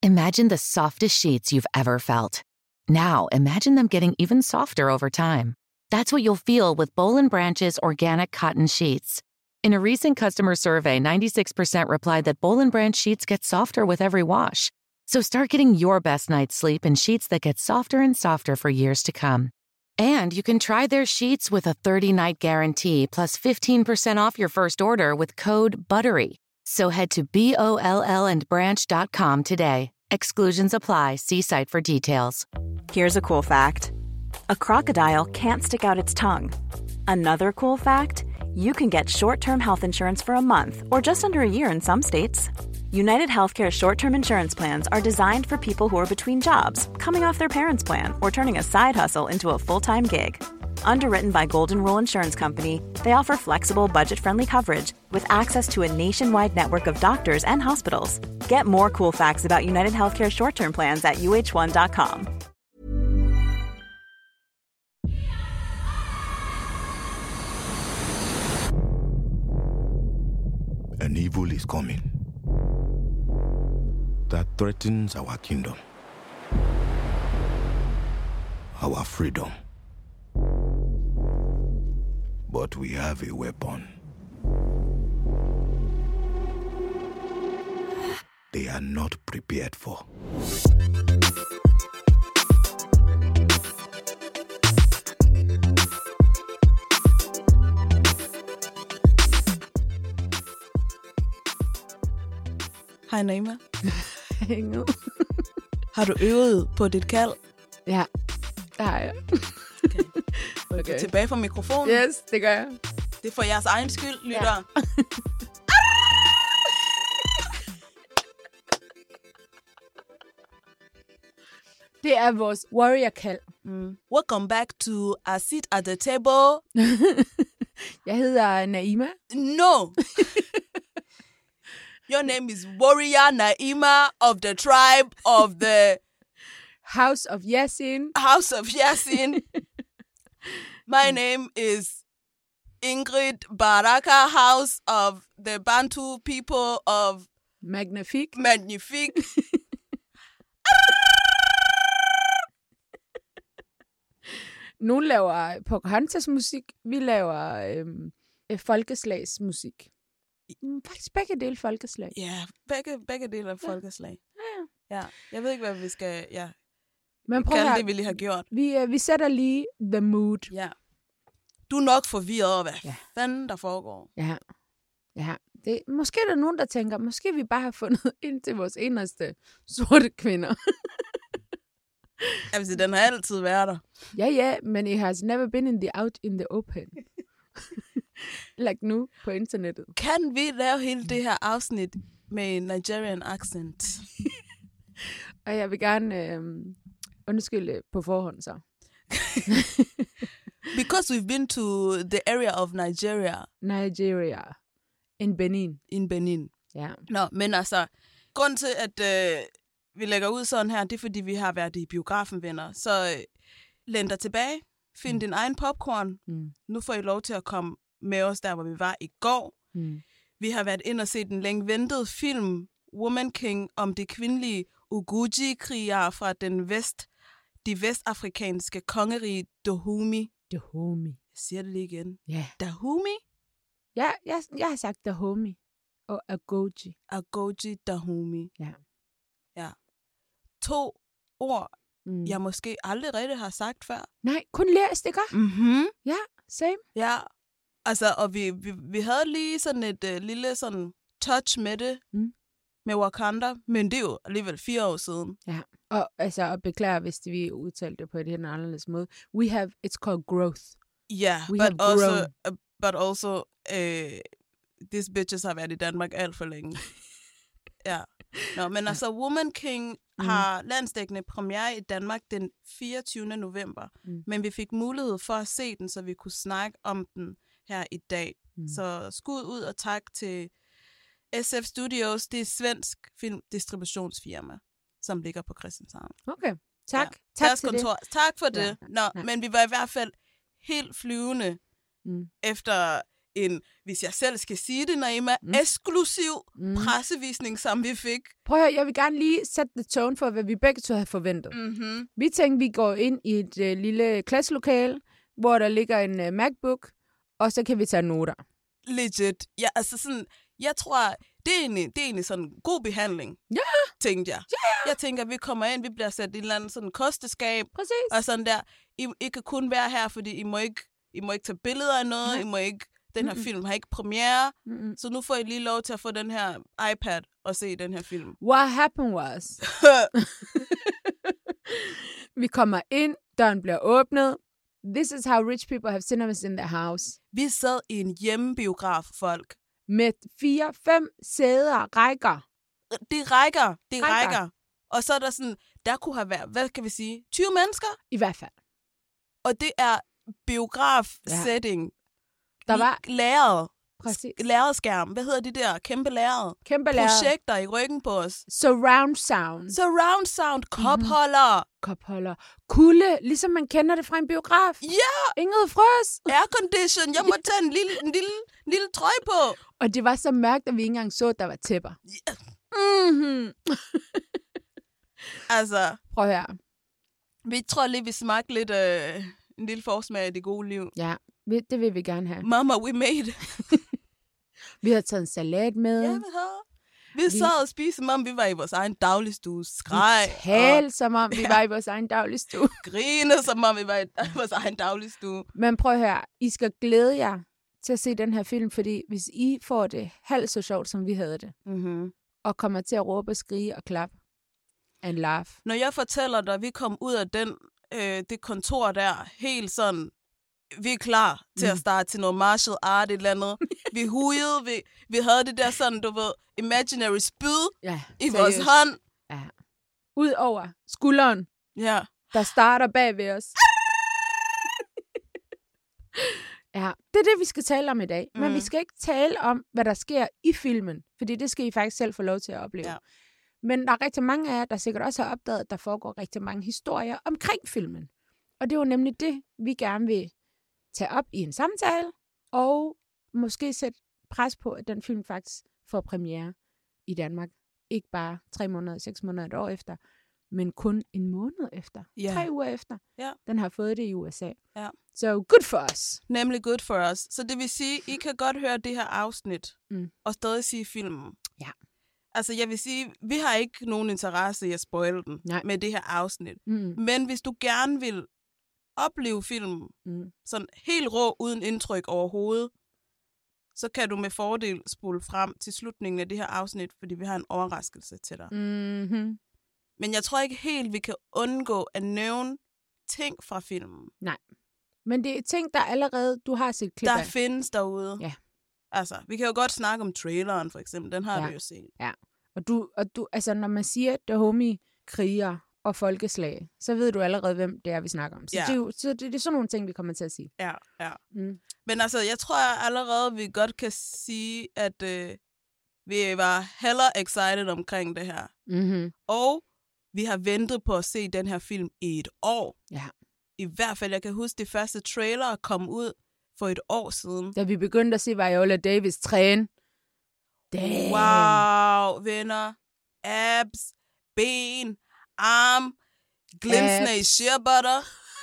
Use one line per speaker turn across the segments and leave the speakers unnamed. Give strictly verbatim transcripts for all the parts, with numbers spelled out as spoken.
Imagine the softest sheets you've ever felt. Now, imagine them getting even softer over time. That's what you'll feel with Boll and Branch's organic cotton sheets. In a recent customer survey, ninety-six percent replied that Boll and Branch sheets get softer with every wash. So start getting your best night's sleep in sheets that get softer and softer for years to come. And you can try their sheets with a thirty-night guarantee plus fifteen percent off your first order with code BUTTERY. So head to B O L L and branch dot com today. Exclusions apply. See site for details.
Here's a cool fact. A crocodile can't stick out its tongue. Another cool fact, you can get short-term health insurance for a month or just under a year in some states. United Healthcare short-term insurance plans are designed for people who are between jobs, coming off their parents' plan, or turning a side hustle into a full-time gig. Underwritten by Golden Rule Insurance Company, they offer flexible, budget-friendly coverage with access to a nationwide network of doctors and hospitals. Get more cool facts about United Healthcare short-term plans at U H one dot com.
An evil is coming that threatens our kingdom, our freedom. But we have a weapon. They are not prepared for.
Hej Naima.
Hej.
Har du øvet på dit kald?
Ja, det har jeg.
Okay. Okay. Tilbage fra mikrofonen.
Yes, det gør jeg.
Det er for jeres egen skyld, lytter. Ja.
Det er vores warrior-kald.
Mm. Welcome back to A Seat at the Table.
Jeg hedder Naima.
No. Your name is Warrior Naima of the tribe of the
House of Yasin.
House of Yasin. My name is Ingrid Baraka, House of the Bantu people of
Magnifique.
Magnifique.
Nogle laver Pocahontas-musik. Vi laver øhm, folkeslagsmusik. Faktisk begge dele folkeslag.
Ja, begge, begge dele af folkeslag.
Ja.
Ja. Jeg ved ikke, hvad vi skal ja,
Men prøv
kalde
her.
det, vi lige har gjort.
Vi, øh, vi sætter lige the mood.
Ja. Du er nok forvirret over, hvad
ja.
fanden der foregår.
Ja. Ja. Det, måske er der nogen, der tænker, måske vi bare har fundet ind til vores eneste sorte kvinder.
Altså, den har altid været der.
Ja, ja, men it has never been in the out in the open. Like nu på internettet.
Kan vi lave hele det her afsnit med en Nigerian accent?
Og jeg vil gerne øh, undskylde på forhånd så.
Because we've been to the area of Nigeria.
Nigeria. In Benin.
In Benin.
Ja.
Nå, men altså, grund til, at øh, vi lægger ud sådan her, det er, fordi vi har været i biografen, venner. Så øh, læn dig tilbage, find mm. din egen popcorn. Mm. Nu får I lov til at komme med os der, hvor vi var i går. Mm. Vi har været ind og set den længe ventede film, Woman King, om de kvindelige Uguji-krigere fra den vest, de vestafrikanske kongerige Dahomey.
Dahomey.
Jeg siger det lige igen.
Ja. Yeah.
Dahomey?
Ja, jeg, jeg har sagt Dahomey og Agoji.
Agoji Dahomey.
Ja.
Ja. To ord, mm. jeg måske aldrig rigtig har sagt før.
Nej, kun læst, ikke?
Mhm.
Ja, same.
Ja, altså, og vi, vi, vi havde lige sådan et uh, lille sådan touch med det, mm. med Wakanda, men det er jo alligevel fire år siden.
Ja, og altså, og beklager, hvis vi udtalte det på et helt anderledes måde. We have, it's called growth.
Yeah,
We
but also, uh, but also, uh, these bitches har været i Danmark alt for længe. Ja. Nå, men altså, Woman King mm. har landsdækkende premiere i Danmark den fireogtyvende november, mm. men vi fik mulighed for at se den, så vi kunne snakke om den her i dag. Mm. Så skud ud og tak til S F Studios, det er svensk filmdistributionsfirma, som ligger på Christianshavn.
Okay, tak.
Ja.
Tak til det.
Tak for det.
Ja.
Nå, ja. Men vi var i hvert fald helt flyvende mm. efter en, hvis jeg selv skal sige det, Naima, mm. eksklusiv mm. pressevisning, som vi fik.
Prøv at høre, jeg vil gerne lige sætte the tone for, hvad vi begge to havde forventet.
Mm-hmm.
Vi tænkte, vi går ind i et øh, lille klasselokale, hvor der ligger en øh, MacBook, og så kan vi tage noter.
Legit. Ja, altså sådan, jeg tror, det er egentlig, det er egentlig sådan en god behandling,
ja.
tænkte jeg.
Ja, ja.
Jeg tænker, at vi kommer ind, vi bliver sat i et eller andet sådan kosteskab,
præcis.
Og sådan der. I, I kan kun være her, fordi I må ikke, I må ikke tage billeder af noget, ja. I må ikke, den her mm-hmm. film har ikke premiere, mm-hmm. så nu får I lige lov til at få den her iPad og se den her film.
What happened was, vi kommer ind, døren bliver åbnet. This is how rich people have cinemas in their house.
Vi sad i en hjemmebiograf, folk.
Med fire, fem sæder, rækker.
Det rækker, det rækker. rækker. Og så er der sådan, der kunne have været, hvad kan vi sige, tyve mennesker?
I hvert fald.
Og det er biograf-setting.
Ja. Der var
lærred.
Præcis.
Lærredskærm. Hvad hedder de der? Kæmpe lærred.
Kæmpe lærred.
Projekter i ryggen på os.
Surround sound.
Surround sound. Kopholder.
Mm-hmm. Kopholder. Kulde, ligesom man kender det fra en biograf.
Ja! Yeah.
Inget frøs.
Aircondition. Jeg må tage en lille, en lille, en lille trøje på.
Og det var så mørkt, at vi ikke engang så, at der var tæpper.
Yeah. Mm-hmm. Altså.
Prøv her.
Vi tror lige, vi smagte lidt øh, en lille forsmag af det gode liv.
Ja, det vil vi gerne have.
Mama, we made.
Vi har taget en salat med.
Ja, vi har. Vi, vi sad og spiste, som om vi var i vores egen dagligstue. Skreg.
Vi talte, som om vi ja. var i vores egen dagligstue.
Grinede, som om vi var i vores egen dagligstue.
Men prøv at høre, I skal glæde jer til at se den her film, fordi hvis I får det halvt så sjovt, som vi havde det,
mm-hmm.
og kommer til at råbe, skrige og klappe, and laugh.
Når jeg fortæller dig, at vi kom ud af den, øh, det kontor der, helt sådan, vi er klar til mm. at starte til noget martial art, et eller andet. Vi hujede, vi, vi havde det der sådan, du ved, imaginary spyd
ja,
i vores hånd.
Ja. Ud over skulderen,
ja.
der starter bag ved os. Ja, det er det, vi skal tale om i dag. Mm. Men vi skal ikke tale om, hvad der sker i filmen, fordi det skal I faktisk selv få lov til at opleve. Ja. Men der er rigtig mange af jer, der sikkert også har opdaget, at der foregår rigtig mange historier omkring filmen. Og det var nemlig det, vi gerne vil tage op i en samtale, og måske sætte pres på, at den film faktisk får premiere i Danmark. Ikke bare tre måneder, seks måneder, et år efter, men kun en måned efter. Yeah. Tre uger efter.
Yeah.
Den har fået det i U S A.
Yeah.
So good for us.
Nemlig good for us. Så det vil sige, I kan godt høre det her afsnit, mm. og stadig sige filmen.
Ja.
Altså, jeg vil sige, vi har ikke nogen interesse i at spoile den Nej. med det her afsnit. Mm. Men hvis du gerne vil opleve filmen mm. sådan helt rå, uden indtryk overhovedet, så kan du med fordel spole frem til slutningen af det her afsnit, fordi vi har en overraskelse til dig.
Mm-hmm.
Men jeg tror ikke helt, vi kan undgå at nævne ting fra filmen.
Nej. Men det er ting, der allerede, du har set klip af.
Der findes derude.
Ja.
Altså, vi kan jo godt snakke om traileren, for eksempel. Den har
ja.
vi jo set.
Ja. Og du, og du, altså, når man siger The Homie, kriger og folkeslag, så ved du allerede, hvem det er, vi snakker om. Så, ja. det, er jo, så det, det er sådan nogle ting, vi kommer til at sige.
Ja, ja. Mm. Men altså, jeg tror allerede, vi godt kan sige, at øh, vi var heller excited omkring det her.
Mm-hmm.
Og vi har ventet på at se den her film i et år.
Ja.
I hvert fald, jeg kan huske, det første trailer kom ud for et år siden.
Da vi begyndte at se Viola Davis træne. Damn.
Wow, venner. Abs, ben, arm, glinsende i shea butter.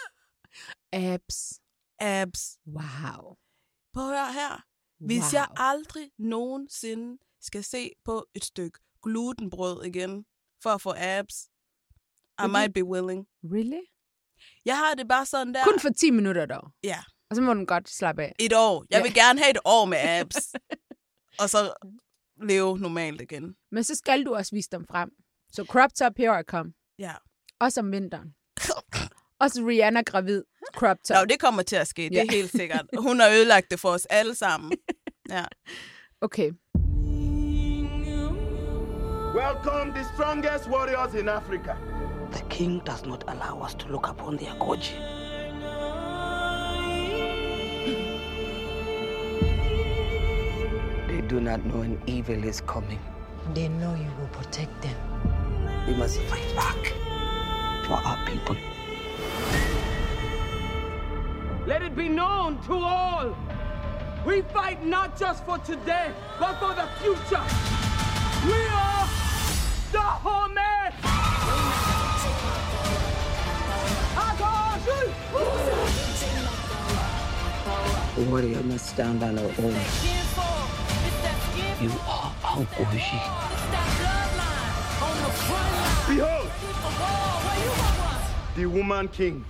Abs.
Abs.
Wow.
Prøv at høre her. Hvis wow. jeg aldrig nogensinde skal se på et stykke glutenbrød igen, for at få abs, I really? might be willing.
Really?
Jeg har det bare sådan der.
Kun for ti minutter dog.
Ja.
Og så må den godt slappe af.
Et år. Jeg vil ja. gerne have et år med abs. Og så leve normalt igen.
Men så skal du også vise dem frem. Så crop top, here I come.
Ja.
Også om vinteren. Også Rihanna gravid. Crop top.
Nå, det kommer til at ske. Det er ja. helt sikkert. Hun har ødelagt det for os alle sammen. Ja.
Okay.
Welcome the strongest warriors in Africa.
The king does not allow us to look upon the Agoji. They do not know an evil is coming.
They know you will protect them.
We must fight back for our people.
Let it be known to all
We fight not just for today, but for the future. We are the Homeland.
A warrior must stand on her own. You are Aoguji.
Behold, the woman king.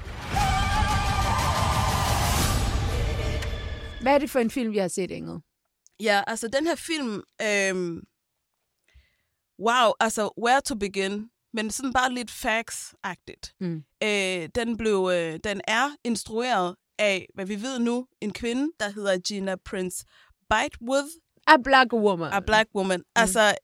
Hvad er det for en film, vi har set, Ingrid?
Ja, altså den her film, øhm, wow, altså where to begin, men sådan bare lidt facts-agtigt.
Mm.
Øh, den, blev, øh, den er instrueret af, hvad vi ved nu, en kvinde, der hedder Gina Prince Bythewood.
A Black Woman.
A Black Woman. Mm. Altså,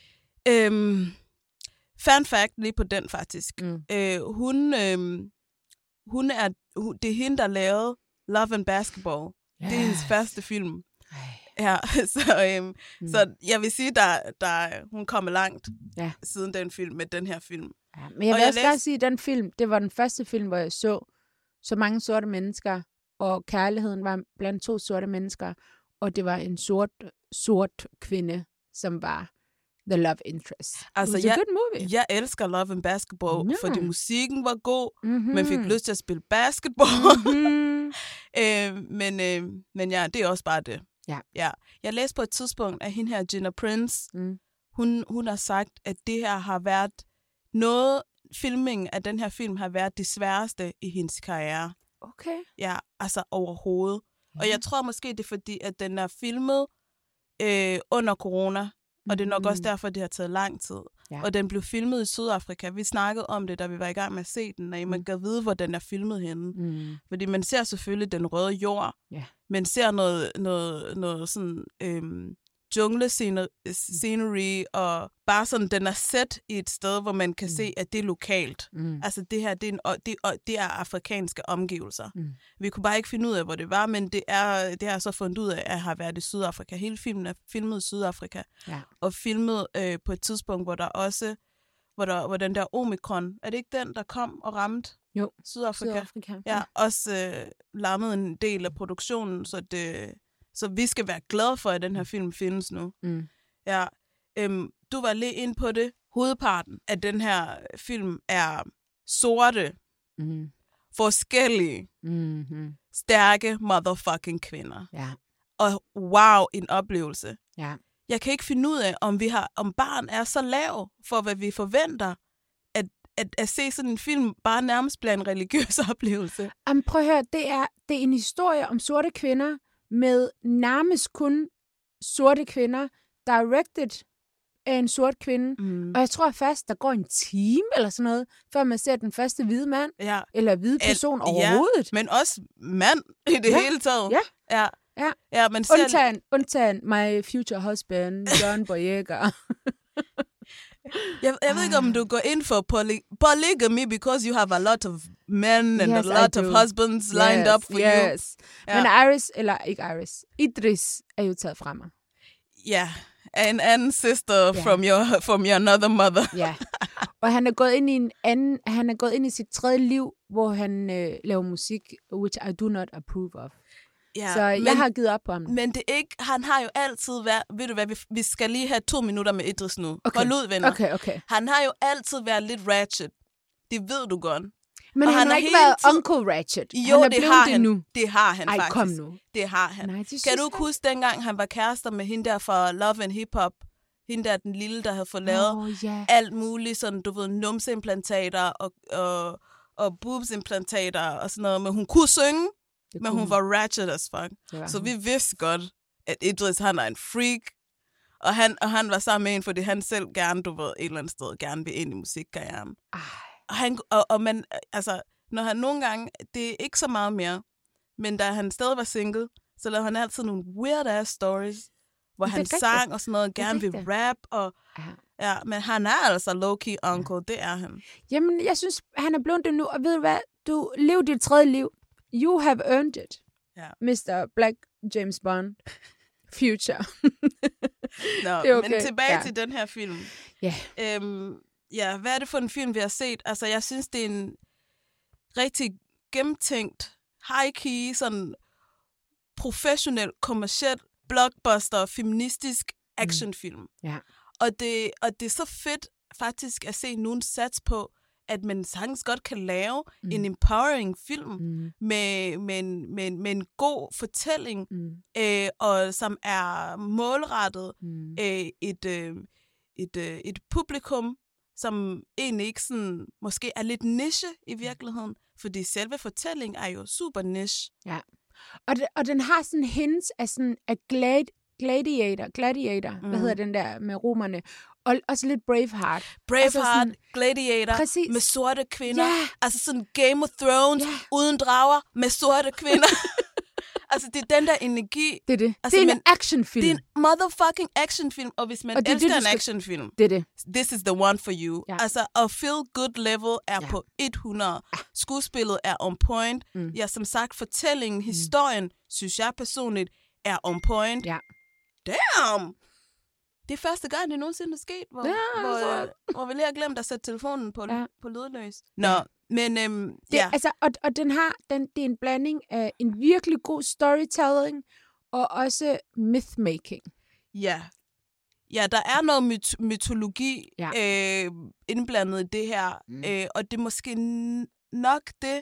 øhm, fan fact lige på den faktisk.
Mm.
Øh, hun, øhm, hun er, hun, det er hende, der lavede Love and Basketball. Yes. Det er hendes første film.
Ej.
Ja, så, øhm, mm. så jeg vil sige, der, der hun kommer langt
ja.
siden den film, med den her film.
Ja, men jeg vil
jeg
også
læste...
gerne sige, at den film, det var den første film, hvor jeg så så mange sorte mennesker, og kærligheden var blandt to sorte mennesker, og det var en sort, sort kvinde, som var the love interest.
Altså,
it was a
jeg,
good movie.
jeg elsker Love and Basketball,
Ja.
fordi musikken var god,
Mm-hmm.
man fik lyst til at spille basketball.
Mm-hmm.
øh, men, øh, men ja, det er også bare det.
Ja.
Ja. Jeg læste på et tidspunkt, at hende her, Gina Prince,
Mm.
hun, hun har sagt, at det her har været noget, filmingen af den her film har været det sværeste i hendes karriere.
Okay.
Ja, altså overhovedet. Mm. Og jeg tror måske, det er fordi, at den er filmet øh, under corona, og det er nok
Mm.
også derfor, det har taget lang tid.
Ja.
Og den blev filmet i Sydafrika. Vi snakkede om det, da vi var i gang med at se den, og man
Mm.
kan vide, hvor den er filmet henne.
Mm.
Fordi man ser selvfølgelig den røde jord,
Ja.
men ser noget, noget, noget sådan øhm, jungle-scenery, og bare sådan, den er sat i et sted, hvor man kan mm. se, at det er lokalt.
Mm.
Altså det her, det er, en, det, det er afrikanske omgivelser.
Mm.
Vi kunne bare ikke finde ud af, hvor det var, men det er det har jeg så fundet ud af, at har været i Sydafrika. Hele filmen er filmet i Sydafrika,
Ja.
og filmet øh, på et tidspunkt, hvor der også, hvor, der, hvor den der Omikron, er det ikke den, der kom og ramte
Jo.
Sydafrika?
Sydafrika.
Ja, også øh, lammede en del af produktionen, så, det, så vi skal være glade for, at den her film findes nu.
Mm.
Ja, øhm, du var lige inde på det. Hovedparten af den her film er sorte,
Mm.
forskellige,
Mm-hmm.
stærke motherfucking kvinder.
Ja.
Og wow, en oplevelse.
Ja.
Jeg kan ikke finde ud af, om vi har, om barn er så lav for, hvad vi forventer, at, at, at se sådan en film bare nærmest bliver en religiøs oplevelse.
Jamen, prøv at høre, det er, det er en historie om sorte kvinder, med nærmest kun sorte kvinder, directed af en sort kvinde.
Mm.
Og jeg tror fast, der går en time eller sådan noget, før man ser den første hvide mand,
Ja.
eller hvide person
El-
overhovedet.
Ja, men også mand i det
Ja.
hele taget.
Ja.
Ja.
Ja.
Ja, man ser...
Undtagen, undtagen my future husband, John Boyega.
Jeg, jeg ved ikke, om du går ind for poly- polygamy, because you have a lot of men and
Yes,
a lot
I
of
do.
husbands lined
yes,
up for you.
yes.
Ja.
Men Iris, eller ikke Iris, Idris er jo taget fra mig.
Ja, en anden sister
Ja.
from your from your another mother.
Ja. Og han er gået ind i en anden, han er gået ind i sit tredje liv, hvor han øh, laver musik, which I do not approve of.
Ja,
Så jeg
men,
har givet op på ham.
men det er ikke, han har jo altid været, ved du hvad, vi, vi skal lige have to minutter med Idris nu.
Okay.
Hold ud, venner.
Okay, okay.
Han har jo altid været lidt ratchet. Det ved du godt.
Men
Og
han,
han
har
er
ikke
hele
været
tiden-
Uncle Ratchet.
Jo,
han er
det
blevet
har
det
han.
nu.
Det har han
Ej,
faktisk.
kom nu.
Det har han.
Nej, det synes
Kan du
jeg-
ikke huske dengang, han var kærester med hende der fra Love and Hip Hop? Hende der, den lille, der havde fået lavet
Åh, ja.
alt muligt, sådan, du ved, numseimplantater og, og, og boobsimplantater og sådan noget. Men hun kunne synge,
Det
men
kunne
hun var ratchet as fuck.
Det var
Så
hun.
vi vidste godt, at Idris, han er en freak. Og han, og han var sammen med en, fordi han selv gerne, du ved, et eller andet sted, gerne vil ind i musikkarrieren.
Ej.
Og, han, og, og man, altså, når han nogle gange, det er ikke så meget mere, men da han stadig var single, så lavede han altid nogle weird-ass stories, hvor
Det er
han
rigtigt.
sang og sådan noget,
Det er
gerne vil
rigtigt.
rap, og
Ja.
ja, men han er altså low-key uncle, det er han.
Jamen, jeg synes, han er blevet det nu, og ved du hvad? Du lever dit tredje liv. You have earned it.
Ja.
mister Black James Bond. Future.
Nå,
Det er okay.
men tilbage
Ja.
ja. til den her film.
Ja.
Øhm, ja, hvad er det for en film, vi har set? Altså, jeg synes, det er en rigtig gennemtænkt, high-key, sådan professionel, kommerciel, blockbuster, feministisk actionfilm.
Mm. Ja.
Og, det, og det er så fedt faktisk at se nogen sats på, at man sagtens godt kan lave mm. en empowering film mm. med, med, en, med, en, med en god fortælling, mm. øh, og som er målrettet mm. øh, et, øh, et, øh, et publikum, som egentlig ikke sådan, måske er lidt niche i virkeligheden, fordi selve fortællingen er jo super niche.
Ja, og, det, og den har sådan hints af sådan af glad, gladiator, gladiator, mm. hvad hedder den der med romerne, og også lidt Braveheart.
Braveheart,
altså sådan,
Gladiator,
præcis.
Med sorte kvinder.
Ja.
Altså sådan Game of Thrones,
Ja.
uden drager, med sorte kvinder. Altså, det er den der energi.
Det er det.
Altså,
det er en
men,
actionfilm.
Det er en motherfucking actionfilm, og hvis man
og det,
elsker
det,
en
skal...
actionfilm,
det er det.
This is the one for you.
Ja.
Altså, og feel good level er ja. på hundrede. Skuespillet er on point. Mm. Ja, som sagt, fortællingen, mm. historien, synes jeg personligt, er on point.
Ja.
Damn! Det er første gang, det nogensinde er sket, hvor,
ja,
hvor,
altså.
øh, hvor vi lige har glemt at sætte telefonen på,
ja.
på lydløs. Nå, ja. men øhm,
det,
ja.
Altså, og, og den har, den, det er en blanding af en virkelig god storytelling, og også mythmaking.
Ja. Ja, der er noget myt- mytologi
ja.
øh, indblandet i det her, mm. øh, og det er måske n- nok det,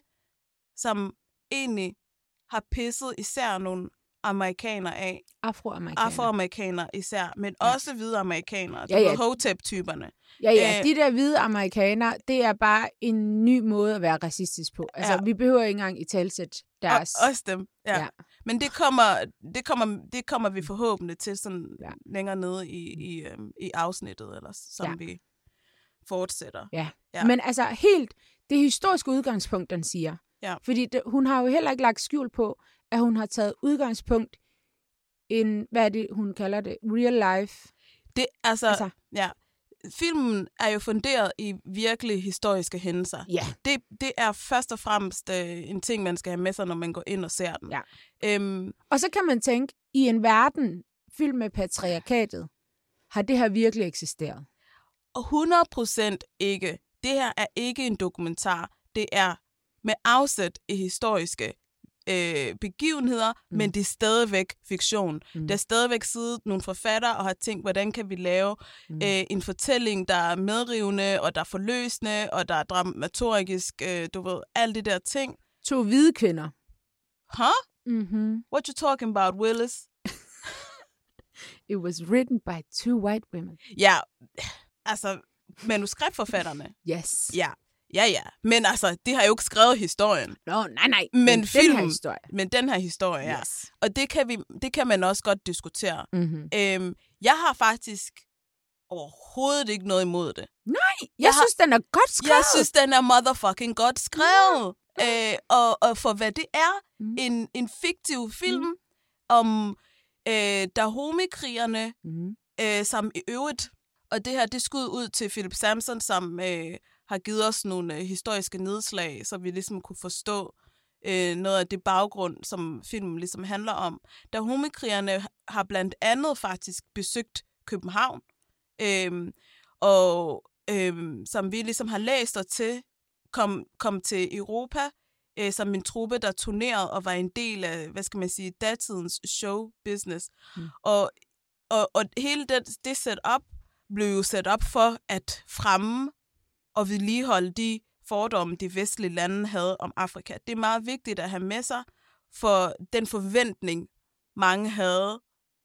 som egentlig har pisset især nogle amerikanere af.
Afroamerikanere.
Afroamerikanere især, men ja. også hvide amerikanere.
Ja, ja.
Hotep-typerne.
Ja, ja. Æh, de der hvide amerikanere, det er bare en ny måde at være racistisk på. Altså, ja. vi behøver ikke engang i talsæt deres...
Og, også dem, ja. ja. Men det kommer, det, kommer, det kommer vi forhåbentlig til sådan ja. længere nede i, i, øhm, i afsnittet, eller som ja. vi fortsætter.
Ja. ja, men altså helt det historiske udgangspunkt, den siger.
Ja.
Fordi det, hun har jo heller ikke lagt skjul på, at hun har taget udgangspunkt i, hvad er det, hun kalder det, real life.
Det, altså, altså, ja. Filmen er jo funderet i virkelig historiske hændelser.
Ja.
Det, det er først og fremmest øh, en ting, man skal have med sig, når man går ind og ser den.
Ja.
Øhm,
og så kan man tænke, i en verden fyldt med patriarkatet, har det her virkelig eksisteret?
Og hundrede procent ikke. Det her er ikke en dokumentar. Det er med afsæt i historiske øh, begivenheder, mm. men det er stadigvæk fiktion. Mm. Der er stadigvæk siddet nogle forfattere og har tænkt, hvordan kan vi lave mm. øh, en fortælling, der er medrivende, og der er forløsende, og der er dramaturgisk, øh, du ved, alle de der ting.
To hvide kvinder.
Huh?
Mm-hmm.
What you talking about, Willis?
It was written by two white women.
Ja, altså manuskriptforfatterne.
Yes.
Ja. Ja, ja. Men altså, det har jo ikke skrevet historien.
Nå, nej, nej.
Men, men film,
den her historie.
Men den her historie, ja.
Yes.
Og det kan, vi, det kan man også godt diskutere.
Mm-hmm.
Øhm, jeg har faktisk overhovedet ikke noget imod det.
Nej, jeg,
jeg
synes, har, den er godt skrevet.
Jeg synes, den er motherfucking godt skrevet. Ja. Øh, og, og for hvad det er, mm. en, en fiktiv film mm. om øh, Dahomey-krigerne, mm. øh, som i øvrigt, og det her, det skud ud til Philip Samson, som... Øh, har givet os nogle øh, historiske nedslag, så vi ligesom kunne forstå øh, noget af det baggrund, som filmen ligesom handler om. Dahomey-krigerne har blandt andet faktisk besøgt København, øh, og øh, som vi ligesom har læst og til, kom, kom til Europa, øh, som en truppe, der turnerede og var en del af, hvad skal man sige, datidens show-business. Mm. Og, og, og hele det, det setup blev jo sat op for at fremme og vedligeholde de fordomme, de vestlige lande havde om Afrika. Det er meget vigtigt at have med sig, for den forventning, mange havde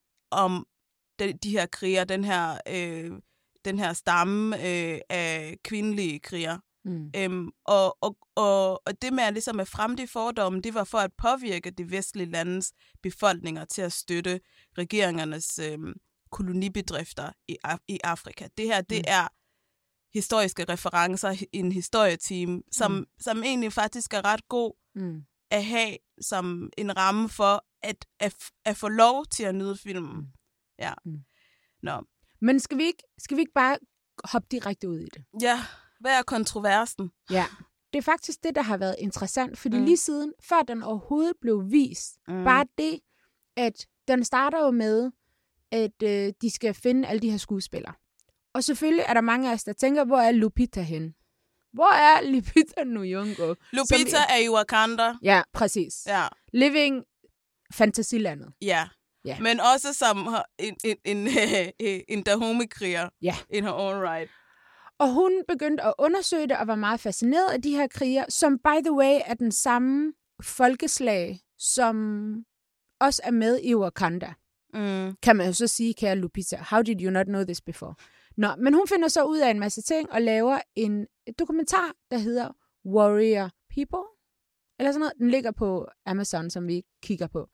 om de, de her kriger, den her, øh, den her stamme øh, af kvindelige kriger. Mm. Øhm, og, og, og, og det med at, ligesom at fremme de fordomme, det var for at påvirke de vestlige landes befolkninger til at støtte regeringernes øh, kolonibedrifter i, Af- i Afrika. Det her, det mm. er historiske referencer i en historieteam, som, mm. som egentlig faktisk er ret god mm. at have som en ramme for at, at, at få lov til at nyde filmen. Mm. Ja. Mm. Nå.
Men skal vi, ikke, skal vi ikke bare hoppe direkte ud i det?
Ja, hvad er kontroversen?
Ja, det er faktisk det, der har været interessant, fordi mm. lige siden, før den overhovedet blev vist, mm. bare det, at den starter jo med, at øh, de skal finde alle de her skuespillere. Og selvfølgelig er der mange af os, der tænker, hvor er Lupita henne? Hvor er Lupita Nyong'o?
Lupita vi... er i Wakanda.
Ja, præcis.
Ja.
Living fantasilandet.
Ja.
Ja.
Men også som en, en, en, en Dahomey-kriger
Ja.
in her own right.
Og hun begyndte at undersøge det og var meget fascineret af de her kriger, som by the way er den samme folkeslag, som også er med i Wakanda.
Mm.
Kan man jo så sige, kære Lupita, how did you not know this before? Nå, men hun finder så ud af en masse ting og laver en dokumentar, der hedder Warrior People. Eller sådan noget. Den ligger på Amazon, som vi kigger på.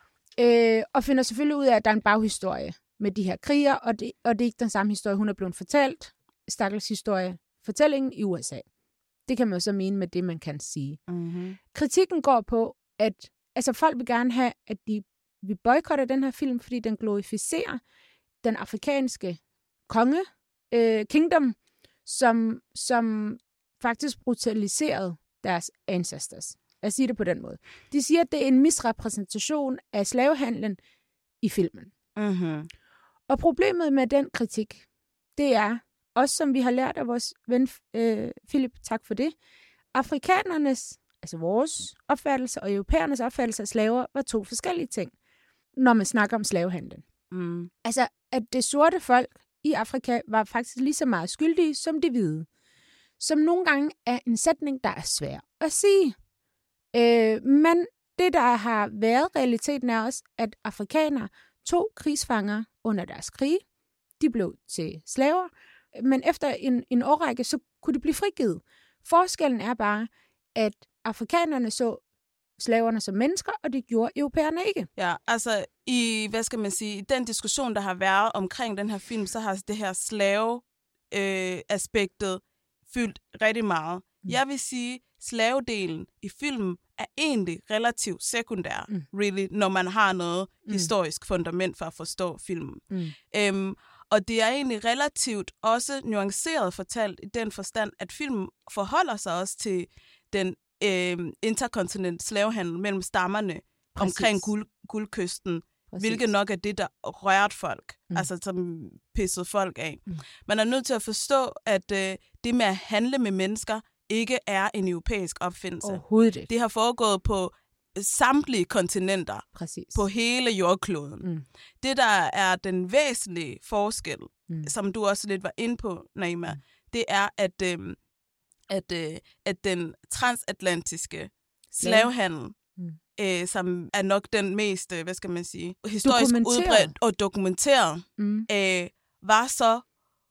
Øh, og finder selvfølgelig ud af, at der er en baghistorie med de her kriger, og det, og det er ikke den samme historie, hun er blevet fortalt. Stakkels historie. Fortællingen i U S A. Det kan man jo så mene med det, man kan sige.
Mm-hmm.
Kritikken går på, at altså, folk vil gerne have, at de vi boykotter den her film, fordi den glorificerer den afrikanske konge, øh, kingdom, som, som faktisk brutaliserede deres ancestors. Jeg siger det på den måde. De siger, at det er en misrepræsentation af slavehandlen i filmen.
Mm-hmm.
Og problemet med den kritik, det er, også som vi har lært af vores ven øh, Philip, tak for det, afrikanernes, altså vores opfattelse og europæernes opfattelse af slaver, var to forskellige ting, når man snakker om slavehandlen.
Mm.
Altså, at det sorte folk i Afrika var faktisk lige så meget skyldige som de hvide. Som nogle gange er en sætning, der er svær at sige. Øh, men det, der har været realiteten, er også, at afrikanere tog krigsfanger under deres krige. De blev til slaver, men efter en, en årrække, så kunne de blive frigivet. Forskellen er bare, at afrikanerne så slaverne som mennesker, og det gjorde europæerne ikke.
Ja, altså i, hvad skal man sige, i den diskussion, der har været omkring den her film, så har det her slave-aspektet øh, fyldt rigtig meget. Mm. Jeg vil sige, slavedelen i filmen er egentlig relativt sekundær, mm. really, når man har noget mm. historisk fundament for at forstå filmen. Mm. Øhm, og det er egentlig relativt også nuanceret fortalt i den forstand, at filmen forholder sig også til den øh, interkontinentale slavehandel mellem stammerne. Præcis. Omkring guld, guldkysten, Præcis. Hvilket nok er det, der rørte folk, mm. altså som pissede folk af. Mm. Man er nødt til at forstå, at øh, det med at handle med mennesker ikke er en europæisk opfindelse.
Overhovedet ikke.
Det har foregået på samtlige kontinenter,
Præcis.
På hele jordkloden. Mm. Det, der er den væsentlige forskel, mm. som du også lidt var inde på, Naima, mm. det er, at, øh, at, øh, at den transatlantiske slavehandel, mm. øh, som er nok den mest, hvad skal man sige, historisk udbredt og dokumenteret, mm. øh, var så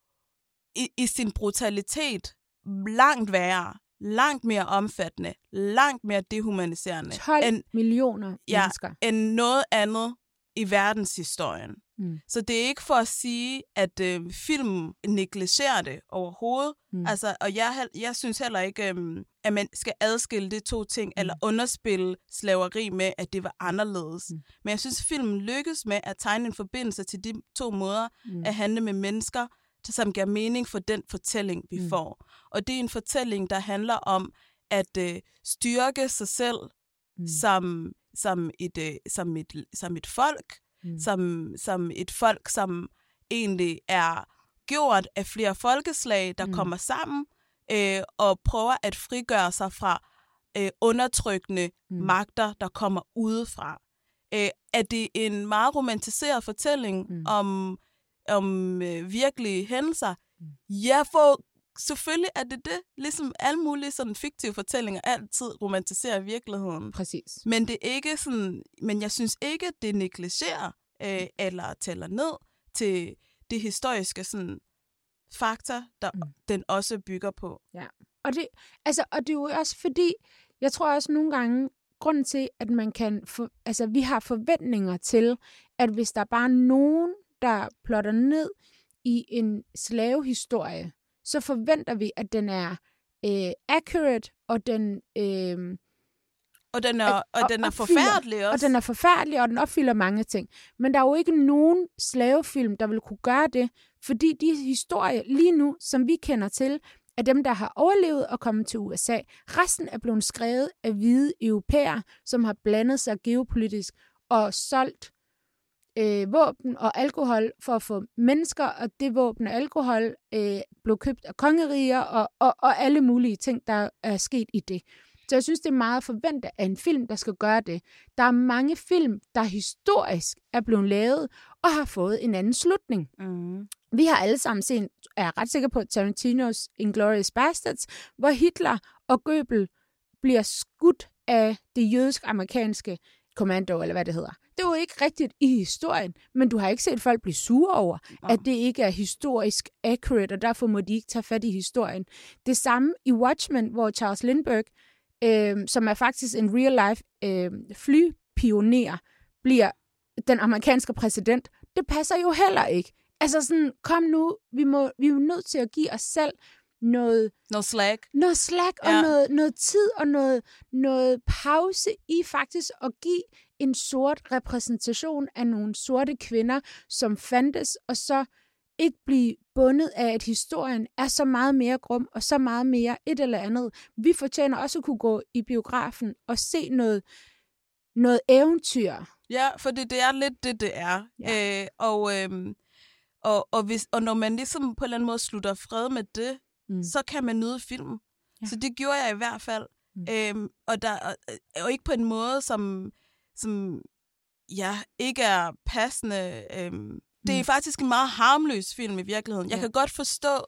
i, i sin brutalitet langt værre, langt mere omfattende, langt mere dehumaniserende.
tolv
end,
millioner
ja,
mennesker.
End noget andet i verdenshistorien.
Mm.
Så det er ikke for at sige, at øh, filmen negligerer det overhovedet. Mm. Altså, og jeg, jeg synes heller ikke, øh, at man skal adskille de to ting, mm. eller underspille slaveri med, at det var anderledes. Mm. Men jeg synes, filmen lykkes med at tegne en forbindelse til de to måder mm. at handle med mennesker, som giver mening for den fortælling, vi mm. får. Og det er en fortælling, der handler om at øh, styrke sig selv mm. som, som, et, øh, som, et, som et folk, mm. som, som et folk, som egentlig er gjort af flere folkeslag, der mm. kommer sammen øh, og prøver at frigøre sig fra øh, undertrykkende mm. magter, der kommer udefra. Øh, er det en meget romantiseret fortælling mm. om om øh, virkelige hændelser? Mm. Ja, for selvfølgelig er det det. Ligesom alle mulige sådan fiktive fortællinger altid romantiserer virkeligheden.
Præcis.
Men det er ikke sådan, men jeg synes ikke, det negligerer øh, eller tæller ned til det historiske sådan fakta, der mm. den også bygger på.
Ja. Og det, altså, og det er jo også fordi, jeg tror også nogle gange, grunden til, at man kan, for, altså vi har forventninger til, at hvis der bare er nogen, der plotter ned i en slavehistorie, så forventer vi, at den er øh, accurate, og den øh,
og den er,
at,
og den er forfærdelig også.
Og den er forfærdelig, og den opfylder mange ting. Men der er jo ikke nogen slavefilm, der vil kunne gøre det, fordi de historier lige nu, som vi kender til, er dem, der har overlevet og kommet til U S A. Resten er blevet skrevet af hvide europæere, som har blandet sig geopolitisk og solgt Øh, våben og alkohol for at få mennesker, og det våben og alkohol øh, blev købt af kongeriger og, og, og alle mulige ting, der er sket i det. Så jeg synes, det er meget forventet af en film, der skal gøre det. Der er mange film, der historisk er blevet lavet og har fået en anden slutning.
Mm.
Vi har alle sammen set, er jeg ret sikker på, Tarantinos Inglourious Basterds, hvor Hitler og Goebbels bliver skudt af det jødisk-amerikanske kommando, eller hvad det hedder. Det er jo ikke rigtigt i historien, men du har ikke set folk blive sure over, oh. at det ikke er historisk accurate, og derfor må de ikke tage fat i historien. Det samme i Watchmen, hvor Charles Lindbergh, øh, som er faktisk en real-life øh, flypioner, bliver den amerikanske præsident. Det passer jo heller ikke. Altså sådan, kom nu, vi, må, vi er jo nødt til at give os selv noget...
Noget slack.
Noget slack, og ja. noget, noget tid, og noget, noget pause i faktisk at give en sort repræsentation af nogle sorte kvinder, som fandtes, og så ikke blive bundet af, at historien er så meget mere grum, og så meget mere et eller andet. Vi fortjener også at kunne gå i biografen og se noget, noget eventyr.
Ja, for det, det er lidt det, det er. Ja. Øh, og, øhm, og, og, hvis, og når man ligesom på en eller anden måde slutter fred med det, mm. så kan man nyde filmen. Ja. Så det gjorde jeg i hvert fald. Mm. Øhm, og, der, og, og ikke på en måde, som, som ja, ikke er passende. Øhm, det er mm. faktisk en meget harmløs film i virkeligheden. Jeg ja. kan godt forstå...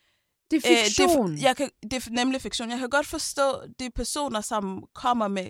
Det er fiktion.
Øh, det, jeg kan, det er nemlig fiktion. Jeg kan godt forstå de personer, som kommer med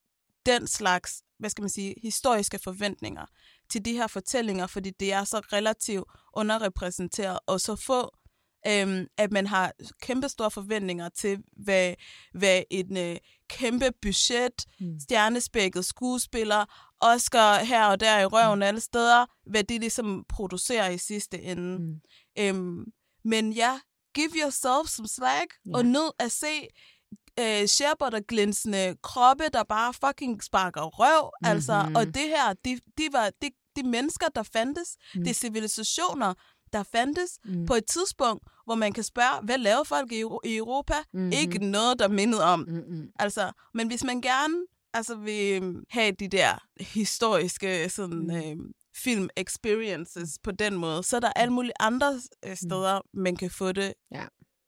den slags, hvad skal man sige, historiske forventninger til de her fortællinger, fordi det er så relativt underrepræsenteret, og så få, øhm, at man har kæmpe store forventninger til, hvad, hvad en øh, kæmpe budget, mm. stjernespækket skuespiller, Oscar her og der i røven mm. alle steder, hvad de ligesom producerer i sidste ende. Mm. Øhm, men ja, give yourself some slack, yeah. og nød at se øh, sherbotterglinsende kroppe, der bare fucking sparker røv. Mm-hmm. Altså, og det her, de, de var de, de mennesker, der fandtes, mm. de civilisationer, der fandtes mm. på et tidspunkt, hvor man kan spørge, hvad laver folk i, i Europa? Mm-hmm. Ikke noget, der mindede om. Mm-hmm. Altså, men hvis man gerne altså, vil have de der historiske sådan, mm. øh, film experiences på den måde, så er der alle mulige andre øh, steder, mm. man kan få det.
Ja.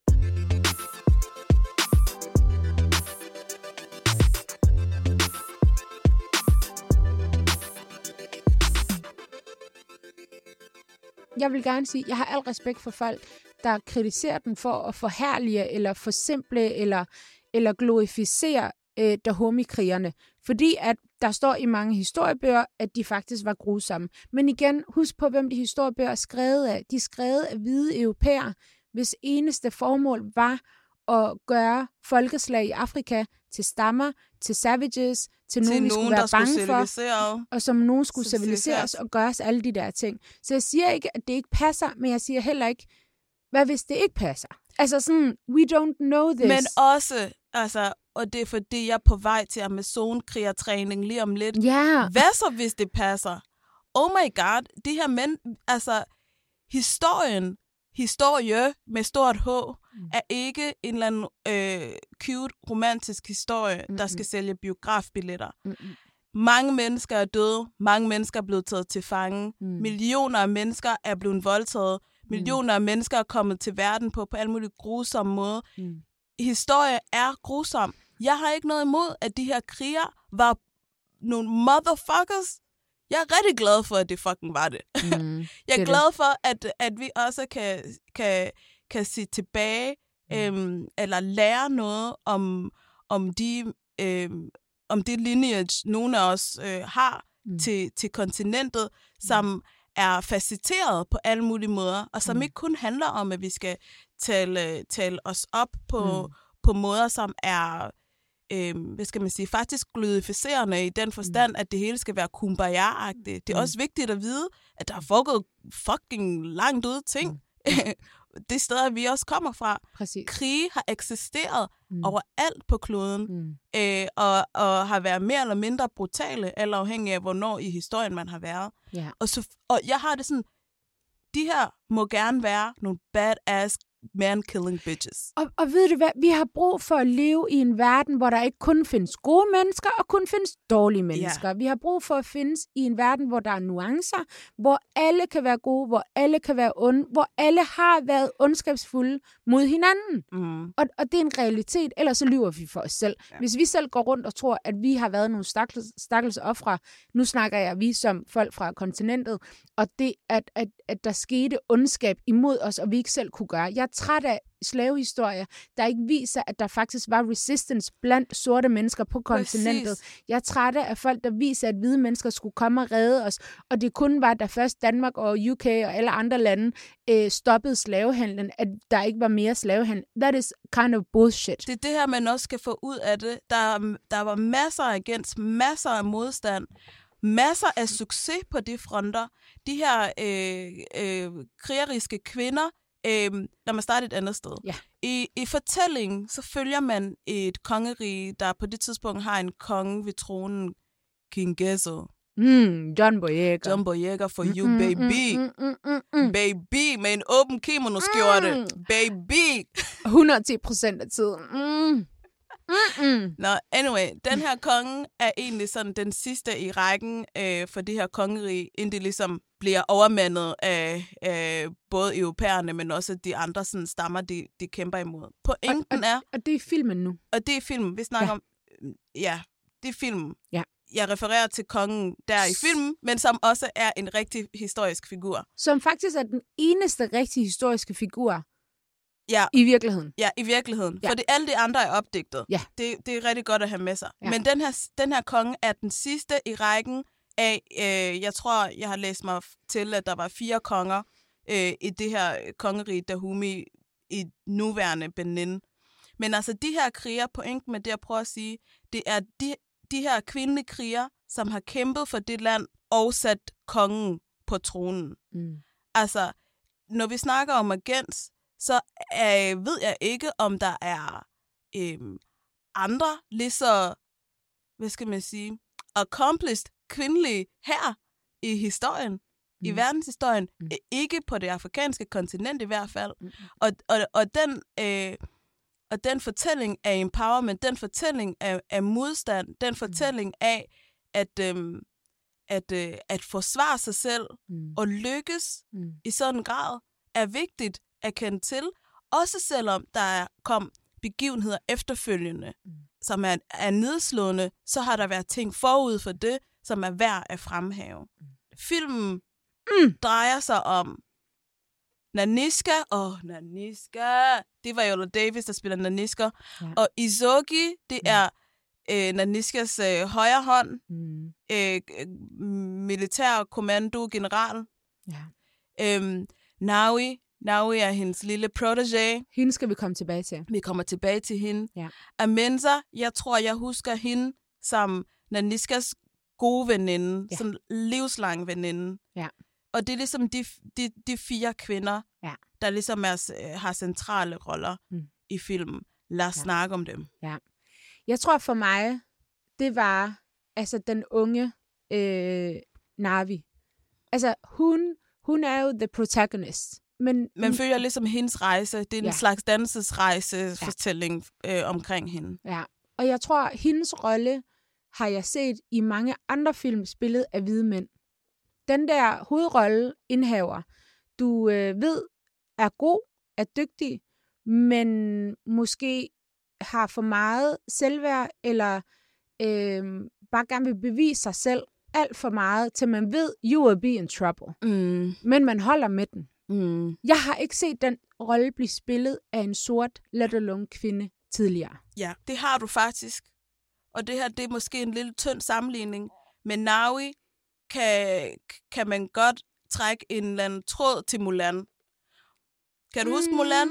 Jeg vil gerne sige, at jeg har al respekt for folk, der kritiserer den for at forherlige, eller forsimple, eller, eller glorificere øh, Dahomey-krigerne. Fordi at der står i mange historiebøger, at de faktisk var grusomme. Men igen, husk på, hvem de historiebøger er skrevet af. De er skrevet af hvide europæer, hvis eneste formål var at gøre folkeslag i Afrika til stammer, til savages, til nogen, vi skulle være bange for, og som nogen skulle civiliseres og gøres alle de der ting. Så jeg siger ikke, at det ikke passer, men jeg siger heller ikke, hvad hvis det ikke passer? Altså sådan, we don't know this.
Men også, altså, og det er fordi, jeg er på vej til Amazon-krigertræning lige om lidt.
Yeah.
Hvad så, hvis det passer? Oh my god, de her mænd, altså, historien, historie med stort H, mm. er ikke en eller anden øh, cute, romantisk historie, Mm-mm. der skal sælge biografbilletter. Mm-mm. Mange mennesker er døde, mange mennesker er blevet taget til fange, mm. millioner af mennesker er blevet voldtaget, millioner af mennesker er kommet til verden på på alle mulige grusomme måder. Mm. Historie er grusom. Jeg har ikke noget imod, at de her kriger var nogle motherfuckers. Jeg er rigtig glad for, at det fucking var det. Mm, jeg er det glad det. for, at, at vi også kan, kan, kan se tilbage, mm. øhm, eller lære noget om, om, de, øhm, om det lineage, nogle af os øh, har mm. til, til kontinentet, som mm. er faceteret på alle mulige måder, og som mm. ikke kun handler om, at vi skal tale, tale os op på, mm. på måder, som er... Øhm, hvad skal man sige, faktisk glorificerende i den forstand, mm. at det hele skal være kumbaya-agtigt. Det er mm. også vigtigt at vide, at der er foregået fucking langt ude ting. Mm. Det steder, vi også kommer fra.
Præcis.
Krige har eksisteret mm. overalt på kloden,
mm.
øh, og, og har været mere eller mindre brutale, eller afhængig af, hvornår i historien man har været.
Yeah.
Og, så, og jeg har det sådan, de her må gerne være nogle badass man-killing bitches.
Og, og ved du hvad, vi har brug for at leve i en verden, hvor der ikke kun findes gode mennesker, og kun findes dårlige mennesker. Yeah. Vi har brug for at findes i en verden, hvor der er nuancer, hvor alle kan være gode, hvor alle kan være onde, hvor alle har været ondskabsfulde mod hinanden. Mm. Og, og det er en realitet, ellers så lyver vi for os selv. Yeah. Hvis vi selv går rundt og tror, at vi har været nogle stakkels, stakkels ofre, nu snakker jeg vi som folk fra kontinentet, og det, at, at, at der skete ondskab imod os, og vi ikke selv kunne gøre. Jeg er træt af slavehistorier, der ikke viser, at der faktisk var resistance blandt sorte mennesker på kontinentet. Præcis. Jeg er træt af folk, der viser, at hvide mennesker skulle komme og redde os, og det kun var, da først Danmark og U K og alle andre lande øh, stoppede slavehandlen, at der ikke var mere slavehandel. That is kind of bullshit.
Det er det her, man også skal få ud af det. Der, der var masser af agens, masser af modstand, masser af succes på de fronter. De her øh, øh, krigeriske kvinder, øh, lad mig starte et andet sted.
Ja.
I, I fortællingen, så følger man et kongerige, der på det tidspunkt har en konge ved tronen, King Ghezo.
Mm, John Boyega.
John Boyega for you, mm, baby.
Mm, mm, mm, mm.
Baby, med en åben kimono-skjorte. Mm. Baby.
et hundrede og ti procent af tiden. Mm. Mm-mm.
Nå, anyway, den her konge er egentlig sådan den sidste i rækken øh, for det her kongerige, inden det ligesom bliver overmandet af øh, både europæerne, men også de andre sådan, stammer, de, de kæmper imod. Pointen
og, og,
er...
Og det er filmen nu.
Og det er filmen. Vi snakker
ja.
om... Ja, det er filmen.
Ja.
Jeg refererer til kongen der i filmen, men som også er en rigtig historisk figur.
Som faktisk er den eneste rigtig historiske figur.
Ja.
I virkeligheden.
Ja, i virkeligheden. Ja. For det, alle de andre er opdigtet.
Ja.
Det, det er rigtig godt at have med sig.
Ja.
Men den her, den her konge er den sidste i rækken af, øh, jeg tror, jeg har læst mig til, at der var fire konger øh, i det her kongerige Dahomey i nuværende Benin. Men altså, de her kriger, pointen med det, jeg prøver at sige, det er de, de her kvindelige kriger, som har kæmpet for det land og sat kongen på tronen.
Mm.
Altså, når vi snakker om agens, så øh, ved jeg ikke, om der er øh, andre, lige så, hvad skal man sige, accomplished kvindelige her i historien, mm. i verdenshistorien, mm. ikke på det afrikanske kontinent i hvert fald. Mm. Og, og, og, den, øh, og den fortælling af empowerment, den fortælling af, af modstand, den fortælling mm. af at, øh, at, øh, at forsvare sig selv mm. og lykkes mm. i sådan en grad, er vigtigt at kende til, også selvom der kom begivenheder efterfølgende, mm. som er, er nedslående, så har der været ting forud for det, som er værd at fremhæve. Mm. Filmen mm. drejer sig om Nanisca, åh, oh, Nanisca, det var Viola Davis, der spiller Nanisca, ja. Og Izogi, det mm. er øh, Naniscas øh, højre hånd, mm. øh, militær kommando general.
Ja.
Øhm, Naui, Naui er hendes lille protégé.
Hende skal vi komme tilbage til.
Vi kommer tilbage til hende.
Ja.
Amenza, jeg tror, jeg husker hende som Naniscas gode veninde. Ja. Sådan livslang veninde.
Ja.
Og det er ligesom de, de, de fire kvinder,
ja.
der ligesom er, har centrale roller mm. i filmen. Lad os ja. snakke om dem.
Ja. Jeg tror for mig, det var altså den unge øh, Navi. Altså hun, hun er jo the protagonist. Men,
Man følger ligesom hendes rejse. Det er en ja. slags dannelsesrejse-fortælling ja. øh, omkring hende.
Ja, og jeg tror, hendes rolle har jeg set i mange andre film spillet af hvide mænd. Den der hovedrolle indhaver, du øh, ved, er god, er dygtig, men måske har for meget selvværd, eller øh, bare gerne vil bevise sig selv alt for meget, til man ved, you will be in trouble.
Mm.
Men man holder med den.
Mm.
Jeg har ikke set den rolle blive spillet af en sort, let alone kvinde tidligere.
Ja, det har du faktisk. Og det her, det er måske en lille tynd sammenligning. Men Naui kan, kan man godt trække en eller anden tråd til Mulan. Kan du huske Mulan?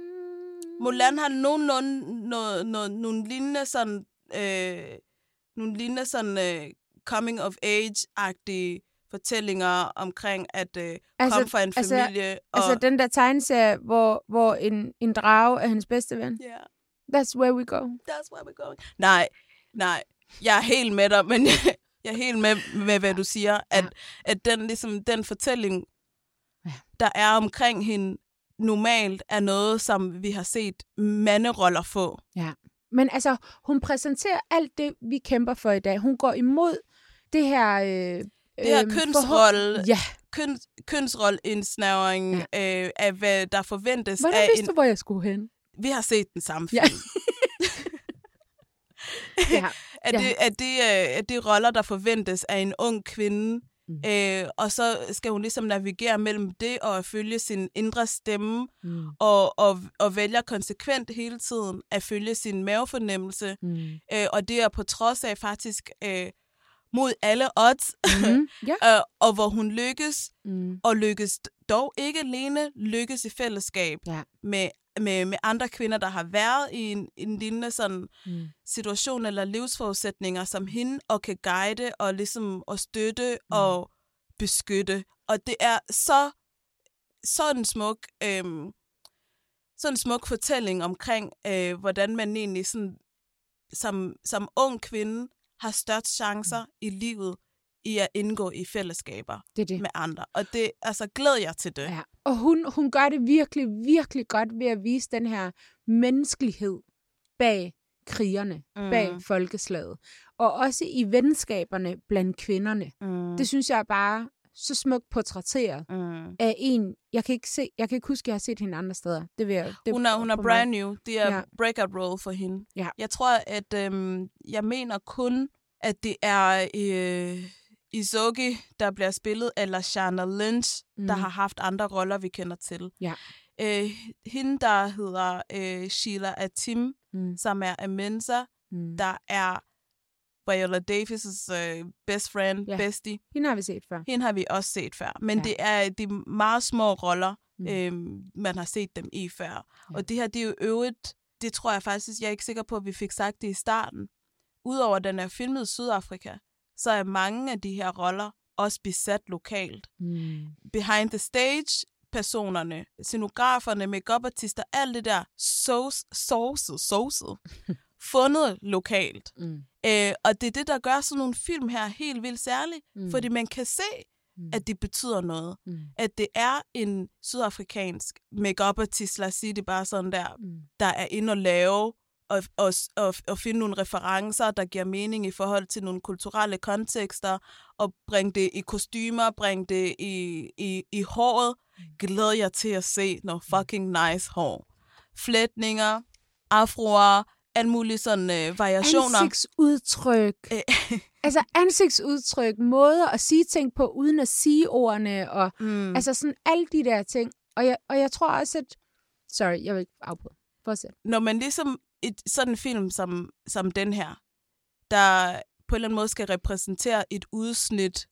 Mulan har nogenlunde noget, noget, nogle lignende sådan, øh, nogle lignende sådan øh, coming of age-agtige fortællinger omkring at øh,
altså,
komme fra en familie.
Altså,
og...
altså den der tegneserie, hvor, hvor en, en drage er hendes bedste ven.
Yeah.
That's where we go.
That's where we go. Nej, nej. Jeg er helt med dig, men jeg er helt med, med hvad du siger. At, ja. at den, ligesom, den fortælling, ja. der er omkring hende, normalt er noget, som vi har set manderoller få.
Ja, men altså, hun præsenterer alt det, vi kæmper for i dag. Hun går imod det her... Øh,
det her
øh,
kønsrolle,
ja.
køn, kønsrolleindsnævring
ja.
øh, af, hvad der forventes
Hvordan
af...
vidste en... du, hvor jeg skulle hen?
Vi har set den samme film.
Ja. ja.
Er,
ja.
det, er, det, er det roller, der forventes af en ung kvinde, mm. øh, og så skal hun ligesom navigere mellem det og følge sin indre stemme, mm. og, og, og vælger konsekvent hele tiden at følge sin mavefornemmelse, mm. øh, og det er på trods af faktisk øh, mod alle odds,
mm. yeah.
øh, og hvor hun lykkes,
mm.
og lykkes dog ikke alene, lykkes i fællesskab
ja.
med Med, med andre kvinder, der har været i en, en lignende sådan mm. situation eller livsforudsætninger som hende, og kan guide og ligesom og støtte mm. og beskytte. Og det er så sådan en smuk, øhm, sådan en smuk fortælling omkring, øh, hvordan man egentlig sådan, som, som ung kvinde har størst chancer mm. i livet i at indgå i fællesskaber
det det.
med andre. Og det altså glæder jeg til det.
Ja. Og hun, hun gør det virkelig, virkelig godt ved at vise den her menneskelighed bag krigerne, mm. bag folkeslaget. Og også i venskaberne blandt kvinderne. Mm. Det synes jeg er bare så smukt portrætteret mm. af en, jeg kan ikke se, jeg kan ikke huske, at jeg har set hende andre steder. Det vil jeg, det
hun er, hun er brand mig. new. Det er
ja.
breakout role for hende.
Ja.
Jeg tror, at øhm, jeg mener kun, at det er øh, Isogi, der bliver spillet, eller Lashana Lynch, mm. der har haft andre roller, vi kender til.
Ja.
Øh, hende, der hedder øh, Sheila Atim, mm. som er Amenza, mm. der er Viola Davis' uh, best friend, ja. bestie.
Hende har vi set før.
Hende har vi også set før. Men ja. det er de meget små roller, mm. øhm, man har set dem i før. Ja. Og det her, det er jo øvrigt, det tror jeg faktisk, jeg er ikke sikker på, at vi fik sagt det i starten. Udover at den er filmet i Sydafrika, så er mange af de her roller også besat lokalt. Mm. Behind the stage, personerne, scenograferne, make-up-artister, alt det der sauce, sauce, sauce, fundet lokalt. Mm. Øh, og det er det, der gør sådan nogle film her helt vildt særligt, mm. fordi man kan se, mm. at det betyder noget. Mm. At det er en sydafrikansk make-up-artist, lad os sige det bare sådan der, mm. der er inde og lave og, og, og, og finde nogle referencer, der giver mening i forhold til nogle kulturelle kontekster, og bringe det i kostymer, bringe det i, i, i håret. Glæder jeg til at se noget fucking nice hår. Flætninger, afroer, alle mulige sådan øh, variationer.
Ansigtsudtryk. altså ansigtsudtryk, måder at sige ting på, uden at sige ordene, og mm. altså sådan alle de der ting. Og jeg, og jeg tror også, at... Sorry, jeg vil ikke afbryde. Fortsæt.
Når man ligesom et sådan en film som, som den her, der på en eller anden måde skal repræsentere et udsnit,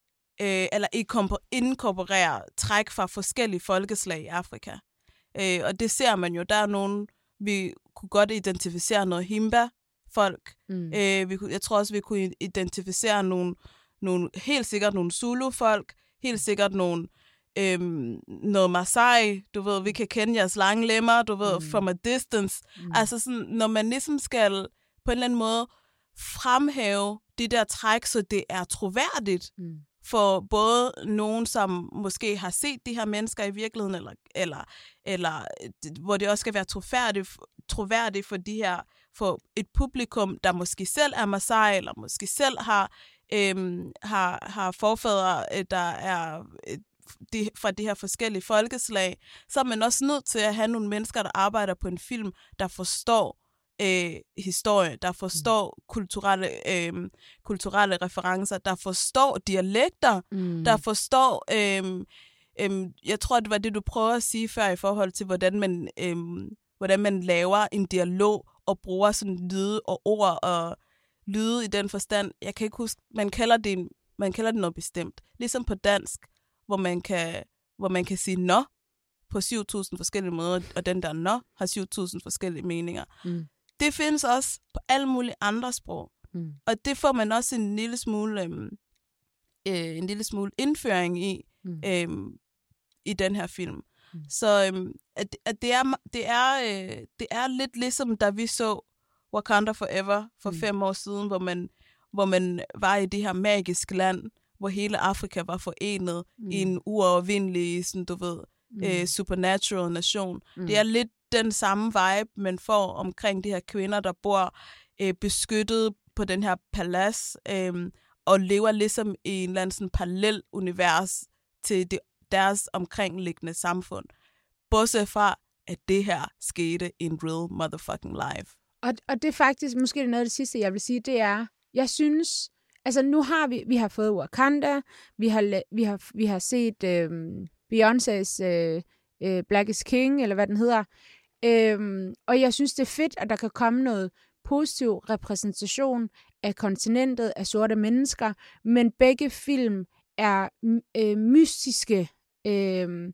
øh, eller inkorporere træk fra forskellige folkeslag i Afrika. Øh, og det ser man jo. Der er nogen, vi kunne godt identificere noget Himba-folk. Mm. Øh, vi kunne, jeg tror også, vi kunne identificere nogle, nogle helt sikkert nogle Zulu-folk, helt sikkert nogle øhm, noget Masai, du ved, vi kan kende jeres lange lemmer, du ved, mm. from a distance. Mm. Altså sådan, når man ligesom skal på en eller anden måde fremhæve de der træk, så det er troværdigt mm. for både nogen, som måske har set de her mennesker i virkeligheden, eller, eller, eller hvor det også skal være troværdigt, troværdigt for de her, for et publikum, der måske selv er Masai, eller måske selv har, øhm, har, har forfædre, der er de, fra de her forskellige folkeslag, så er man også nødt til at have nogle mennesker, der arbejder på en film, der forstår øh, historie, der forstår mm. kulturelle, øh, kulturelle referencer, der forstår dialekter, mm. der forstår... Øh, øh, jeg tror, det var det, du prøver at sige før i forhold til, hvordan man, øh, hvordan man laver en dialog og bruger sådan lyde og ord og lyde i den forstand. Jeg kan ikke huske, man kalder det, en, man kalder det noget bestemt. Ligesom på dansk, hvor man kan, hvor man kan sige nå på syv tusind forskellige måder, og den der nå har syv tusind forskellige meninger. Mm. Det findes også på alle mulige andre sprog. Mm. Og det får man også en lille smule, øhm, øh, en lille smule indføring i, mm. øhm, i den her film. Mm. Så øhm, at, at det, er, det, er, øh, det er lidt ligesom, da vi så Wakanda Forever for mm. fem år siden, hvor man, hvor man var i det her magiske land, hvor hele Afrika var forenet mm. i en uovervindelig, sådan, du ved, mm. øh, supernatural nation. Mm. Det er lidt den samme vibe, man får omkring de her kvinder, der bor øh, beskyttet på den her palads, øh, og lever ligesom i en eller anden sådan parallel univers til det, deres omkringliggende samfund. Bortset fra, at det her skete in real motherfucking life.
Og, og det er faktisk, måske det noget af det sidste, jeg vil sige, det er, jeg synes, altså nu har vi, vi har fået Wakanda, vi har, vi har, vi har set øh, Beyoncé's øh, øh, Black is King, eller hvad den hedder, øh, og jeg synes, det er fedt, at der kan komme noget positiv repræsentation af kontinentet, af sorte mennesker, men begge film er øh, mystiske øh,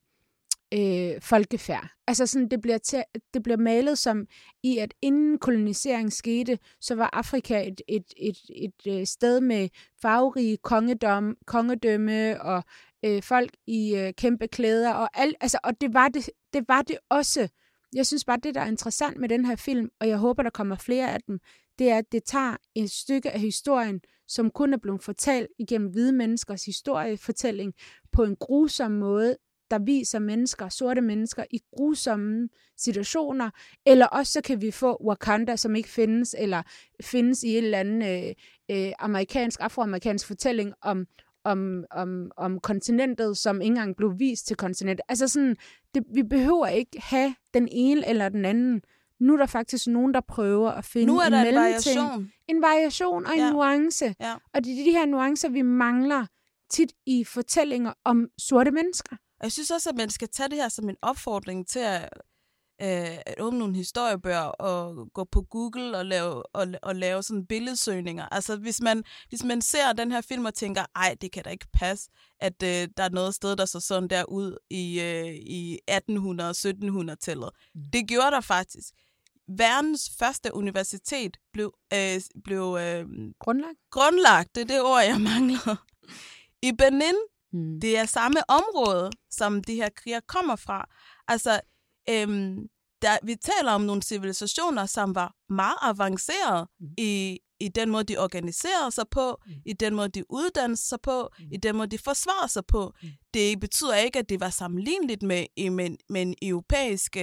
øh, folkefærd. Altså sådan, det bliver, til, det bliver malet som i, at inden kolonisering skete, så var Afrika et, et, et, et, et sted med farverige kongedom, kongedømme og øh, folk i øh, kæmpe klæder. Og, al, altså, og det, var det, det var det også. Jeg synes bare, det der er interessant med den her film, og jeg håber, der kommer flere af dem, det er, at det tager et stykke af historien, som kun er blevet fortalt igennem hvide menneskers historiefortælling på en grusom måde, der viser mennesker, sorte mennesker, i grusomme situationer, eller også så kan vi få Wakanda, som ikke findes, eller findes i en eller anden øh, øh, amerikansk, afroamerikansk fortælling om, om, om, om kontinentet, som ikke engang blev vist til kontinentet. Altså sådan, det, vi behøver ikke have den ene eller den anden. Nu er der faktisk nogen, der prøver at finde
nu er
en
der
mellemting.
En variation.
En variation og en
ja.
nuance.
Ja.
Og det er de her nuancer, vi mangler tit i fortællinger om sorte mennesker.
Og jeg synes også, at man skal tage det her som en opfordring til at, øh, at åbne nogle historiebøger og gå på Google og lave, og, og lave sådan billedsøgninger. Altså hvis man, hvis man ser den her film og tænker, ej, det kan da ikke passe, at øh, der er noget sted, der så sådan der ud i, øh, i atten hundrede- og sytten hundrede-tallet. Mm. Det gjorde der faktisk. Verdens første universitet blev, øh, blev øh,
grundlagt.
grundlagt. Det er det ord, jeg mangler. I Benin.
Hmm.
Det er samme område, som de her kriger kommer fra. Altså, øhm, der, vi taler om nogle civilisationer, som var meget avancerede mm. i, i den måde, de organiserede sig på, mm. i den måde, de uddannede sig på, mm. i den måde, de forsvarede sig på. Mm. Det betyder ikke, at det var sammenligneligt med, med, med en europæisk,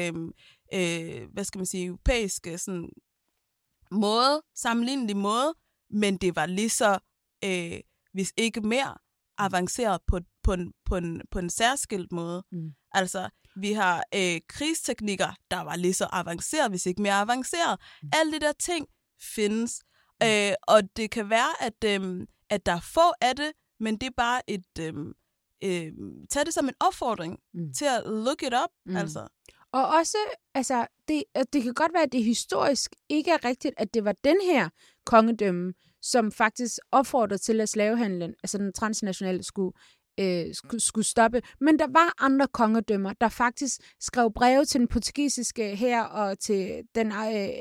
øh, hvad skal man sige, europæisk sådan, måde, sammenlignelig måde, men det var lige så, øh, hvis ikke mere, avanceret på, på, en, på, en, på en særskilt måde. Mm. Altså, vi har øh, krigsteknikker, der var lige så avanceret, hvis ikke mere avanceret. Mm. Alle de der ting findes. Mm. Øh, og det kan være, at, øh, at der er få af det, men det er bare et... Øh, øh, tag det som en opfordring mm. til at look it up. Mm. Altså.
Og også, altså, det, det kan godt være, at det historisk ikke er rigtigt, at det var den her kongedømme, som faktisk opfordrede til, at slavehandlen, altså den transnationale, skulle, øh, skulle, skulle stoppe. Men der var andre kongedømmer, der faktisk skrev breve til den portugisiske hær og til den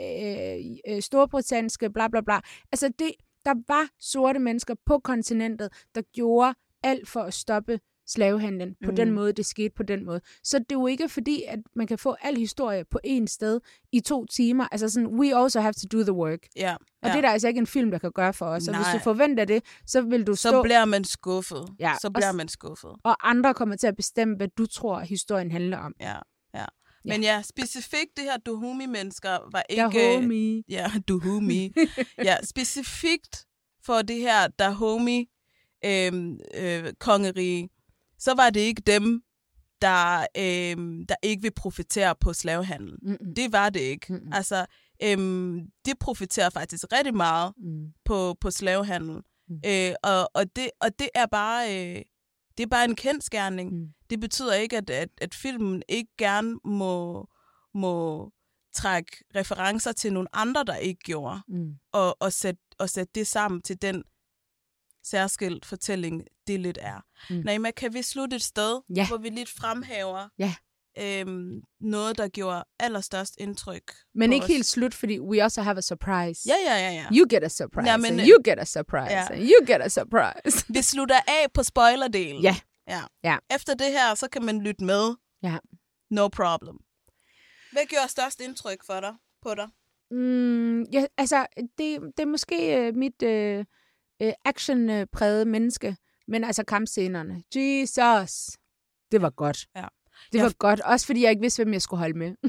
øh, øh, storbritanniske bla bla bla. Altså, det, der var sorte mennesker på kontinentet, der gjorde alt for at stoppe slavehandlen på mm. den måde, det skete på den måde. Så det er jo ikke fordi, at man kan få al historie på én sted i to timer. Altså sådan, we also have to do the work.
Ja.
Og
ja.
det er der altså ikke en film, der kan gøre for os. Og hvis du forventer det, så vil du stå...
Så bliver man skuffet.
Ja,
så bliver man skuffet.
Og andre kommer til at bestemme, hvad du tror, historien handler om.
Ja, ja. Men ja, specifikt det her Dahomey-mennesker var ikke...
Dahomey.
Ja, Dahomey. Ja, specifikt for det her Dahomey øh, øh, kongerige, så var det ikke dem, der, øhm, der ikke vil profitere på slavehandel. Mm-mm. Det var det ikke. Mm-mm. Altså, øhm, de profiterer faktisk rigtig meget mm. på, på slavehandel. Mm. Øh, og, og, det, og det er bare øh, det er bare en kendsgerning. Mm. Det betyder ikke, at, at, at filmen ikke gerne må, må trække referencer til nogle andre, der ikke gjorde, mm. og, og, sætte, og sætte det sammen til den særskilt fortælling, det lidt er. Mm. Naima, kan vi slutte et sted,
ja.
hvor vi lidt fremhæver
ja.
øhm, noget, der gjorde allerstørst indtryk?
Men ikke
os.
Helt slut, fordi we also have a surprise.
Ja, ja, ja. ja.
You get a surprise, ja, men, and you get a surprise, ja. and you get a surprise.
Vi slutter af på spoilerdelen.
Ja.
ja.
ja.
Efter det her, så kan man lytte med.
Ja.
No problem. Hvad gjorde størst indtryk for dig, på dig?
Mm, ja, altså, det, det er måske uh, mit... Uh, Uh, action-præget menneske, men altså kampscenerne. Jesus! Det var godt.
Ja.
Det var jeg... godt, også fordi jeg ikke vidste, hvem jeg skulle holde med.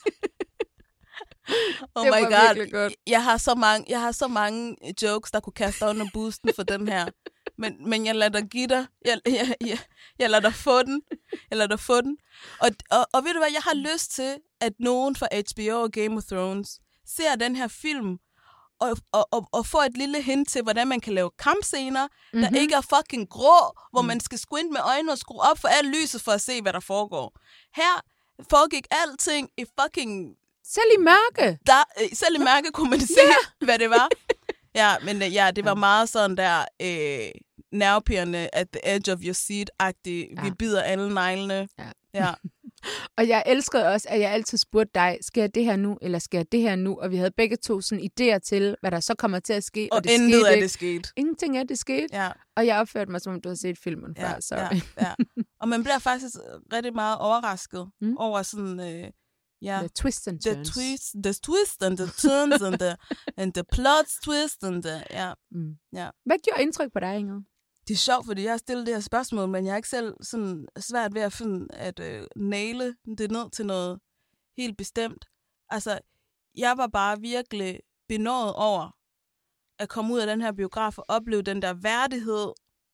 Oh
det
my
var
god,
godt.
Jeg har så mange, jeg har så mange jokes, der kunne kaste under boosten for den her. Men, men jeg lader dig give dig. Jeg, jeg, jeg, jeg lader dig få den. Jeg lader dig få den. Og, og, og ved du hvad, jeg har lyst til, at nogen fra H B O og Game of Thrones ser den her film, og, og, og, og får et lille hint til, hvordan man kan lave kampscener, mm-hmm. der ikke er fucking grå, hvor mm. man skal squinte med øjnene og skrue op for alt lyset for at se, hvad der foregår. Her foregik alting i fucking...
Selv i mørke.
Der, selv i mørke kunne man se, yeah. hvad det var. Ja, men ja, det var meget sådan der øh, nervepirrende at the edge of your seat-agtigt. Ja. Vi bider alle neglene. Ja. Ja.
Og jeg elskede også, at jeg altid spurgte dig, skal jeg det her nu, eller skal jeg det her nu? Og vi havde begge to sådan idéer til, hvad der så kommer til at ske.
Og,
og det
intet
skete
af
ikke.
det skete.
Ingenting af det skete. Ja. Og jeg opførte mig, som om du havde set filmen
ja,
før. Sorry.
Ja, ja. Og man bliver faktisk rigtig meget overrasket mm. over sådan... Øh,
Yeah. The twists and turns.
The twists, the twists and the turns and the and the plots twist and the ja.
Mm.
ja.
Hvad gjorde indtryk på dig, Ingrid?
Det er sjovt, fordi jeg har stillet det her spørgsmål, men jeg er ikke selv sådan svært ved at finde at øh, næle det ned til noget helt bestemt. Altså, jeg var bare virkelig benådet over at komme ud af den her biograf og opleve den der værdighed,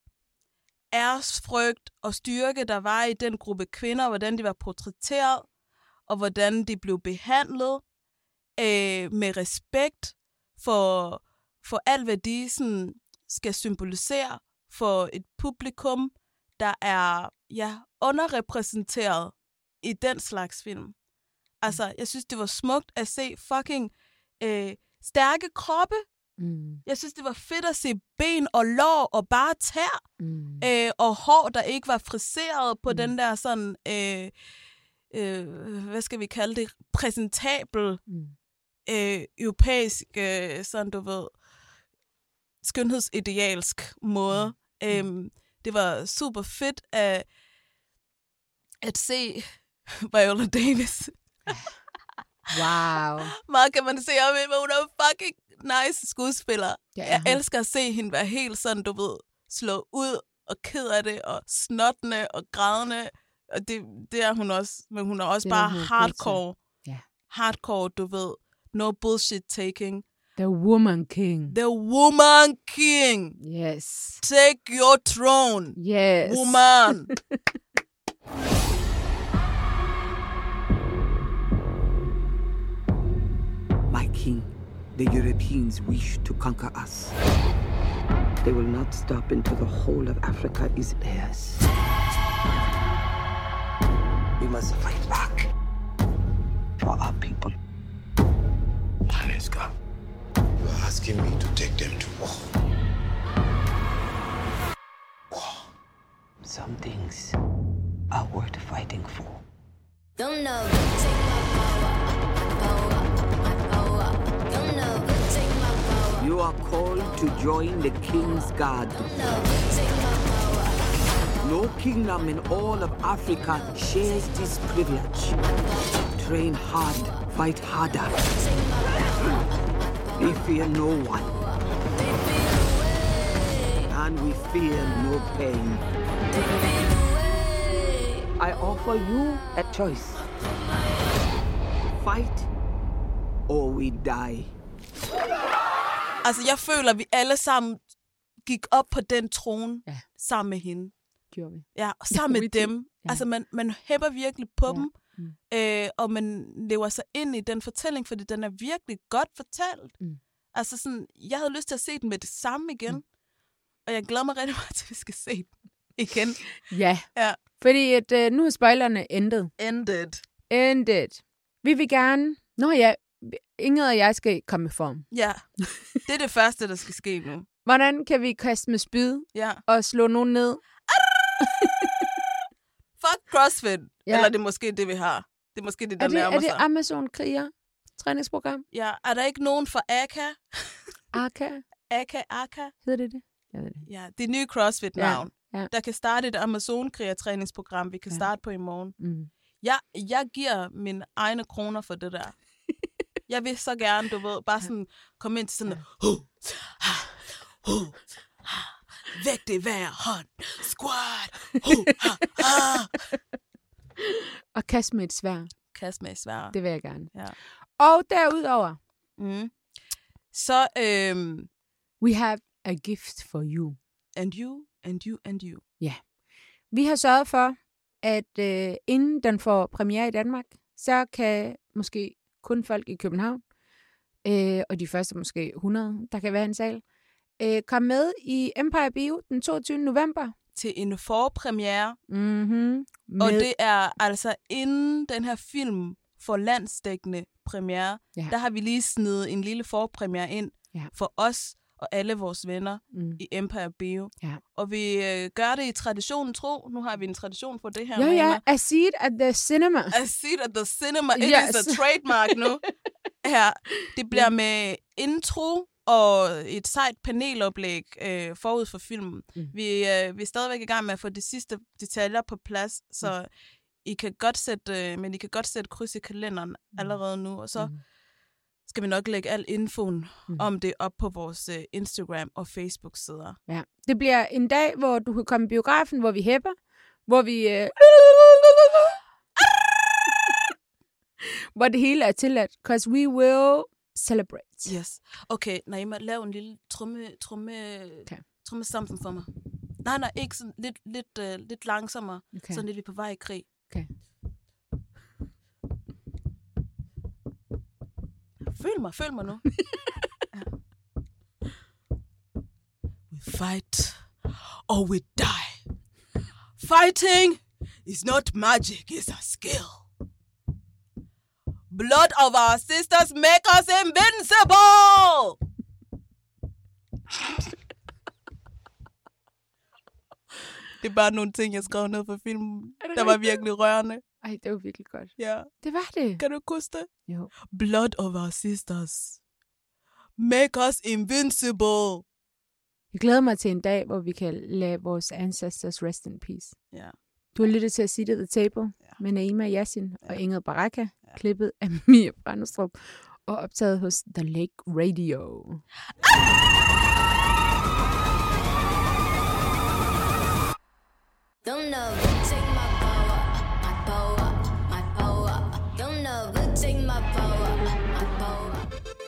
æresfrygt og styrke, der var i den gruppe kvinder, hvordan de var portrætteret, og hvordan de blev behandlet øh, med respekt for, for alt, hvad de sådan, skal symbolisere for et publikum, der er ja, underrepræsenteret i den slags film. Altså, jeg synes, det var smukt at se fucking øh, stærke kroppe. Mm. Jeg synes, det var fedt at se ben og lår og bare tær. Mm. Øh, og hår, der ikke var friseret på mm. den der sådan... Øh, Øh, hvad skal vi kalde det, præsentabel mm. øh, europæisk, øh, sådan du ved, skønhedsidealsk måde. Mm. Øhm, det var super fedt at, at se Viola Davis.
Wow.
Meget kan man se om hende, men hun er fucking nice skuespiller.
Ja,
jeg elsker at se hende være helt sådan, du ved, slå ud og ked af det, og snottende og grædende. Og det, det er hun også, men hun er også det bare er hardcore. Yeah. Hardcore, du ved. No bullshit taking.
The woman king.
The woman king.
Yes.
Take your throne.
Yes.
Woman.
My king, the Europeans wish to conquer us. They will not stop until the whole of Africa is theirs. We must fight back for our people.
Maneska, you are asking me to take them to war. War.
Some things are worth fighting for.
Don't know, take my power, power, my power. Don't know, take my power.
You are called to join the King's Guard.
Don't know, take my power.
No kingdom in all of Africa shares this privilege. Train hard, fight harder. We fear no one. And we fear no pain. I offer you a choice. Fight or we die.
Altså, jeg føler, at vi alle sammen gik op på den trone ja. sammen med hende.
Gjorde vi.
Ja, og sammen med dem. Ja. Altså, man, man hæpper virkelig på ja. dem, mm. øh, og man lever sig ind i den fortælling, fordi den er virkelig godt fortalt. Mm. Altså, sådan, jeg havde lyst til at se den med det samme igen, mm. og jeg glæder mig rigtig meget til, at vi skal se den igen.
Ja,
ja.
fordi at, øh, nu er spoilerne endet.
Ended.
Ended. Vi vil gerne... Nå ja, Ingrid og jeg skal komme i form.
Ja, det er det første, der skal ske nu.
Hvordan kan vi kaste med spyd
ja.
og slå nogen ned?
Fuck CrossFit. Ja. Eller det er måske det, vi har. Det er måske det, der
er det,
nærmer sig.
Er det Amazon-kriger? Træningsprogram?
Ja, er der ikke nogen for A K A?
A K A?
A K A, A K A?
Hedder det det? Jeg ved det.
Ja, det er nye CrossFit-navn.
Ja. Ja.
Der kan starte et Amazon-kriger-træningsprogram, vi kan ja. starte på i morgen.
Mm.
Jeg, jeg giver mine egne kroner for det der. Jeg vil så gerne, du ved, bare sådan komme ind til sådan, ja. uh, uh, vægt det hver hånd, squat, uh, uh, uh.
Og kast med et sværd.
Kast med et sværd.
Det vil jeg gerne.
Ja.
Og derudover.
Mm. Så, øhm,
we have a gift for you.
And you, and you, and you.
Ja. Vi har sørget for, at øh, inden den får premiere i Danmark, så kan måske kun folk i København, øh, og de første måske hundrede, der kan være en sal, øh, komme med i Empire Bio den toogtyvende november.
Til en forpremiere.
Mm-hmm.
Og det er altså inden den her film får landsdækkende premiere,
ja. Der
har vi lige snedet en lille forpremiere ind
ja.
For os og alle vores venner
mm.
i Empire Bio.
Ja.
Og vi øh, gør det i traditionen tro. Nu har vi en tradition for det her.
Ja, ja. A seat at the cinema.
A seat at the cinema. It
yes.
is a trademark nu. Ja, det bliver med intro og et sejt paneloplæg øh, forud for filmen. Mm. Vi, øh, vi er stadigvæk i gang med at få de sidste detaljer på plads, så mm. I kan godt sætte, øh, men I kan godt sætte kryds i kalenderen mm. allerede nu, og så mm. skal vi nok lægge al infoen mm. om det op på vores øh, Instagram og Facebook-sider.
Ja, det bliver en dag, hvor du kan komme i biografen, hvor vi hæpper, hvor vi... Øh... hvor det hele er tilladt, because we will celebrate.
Yes. Okay, Naima, lav en lille trumme, trumme,
okay.
trumme sammen for mig. Nej, nej, ikke sådan lidt, lidt, uh, lidt langsommere, okay. Sådan lidt vi er på vej i krig.
Okay.
Føl mig, føl mig nu. Ja. We fight or we die. Fighting is not magic, it's a skill. Blood of our sisters make us invincible! Det er bare nogle ting, jeg skrev ned for filmen, der var virkelig rørende.
Ej, det var virkelig godt.
Ja.
Det var det.
Kan du huske det?
Jo.
Blood of our sisters make us invincible.
Jeg glæder mig til en dag, hvor vi kan lade vores ancestors rest in peace.
Ja.
Du har lyttet til at sige det The Table ja. Med Naima Yasin ja. Og Ingrid Baraka, ja. Klippet af Mia Brandestrup og optaget hos The Lake Radio.
Don't never take my power, my power, my power. Don't never take my power, my power.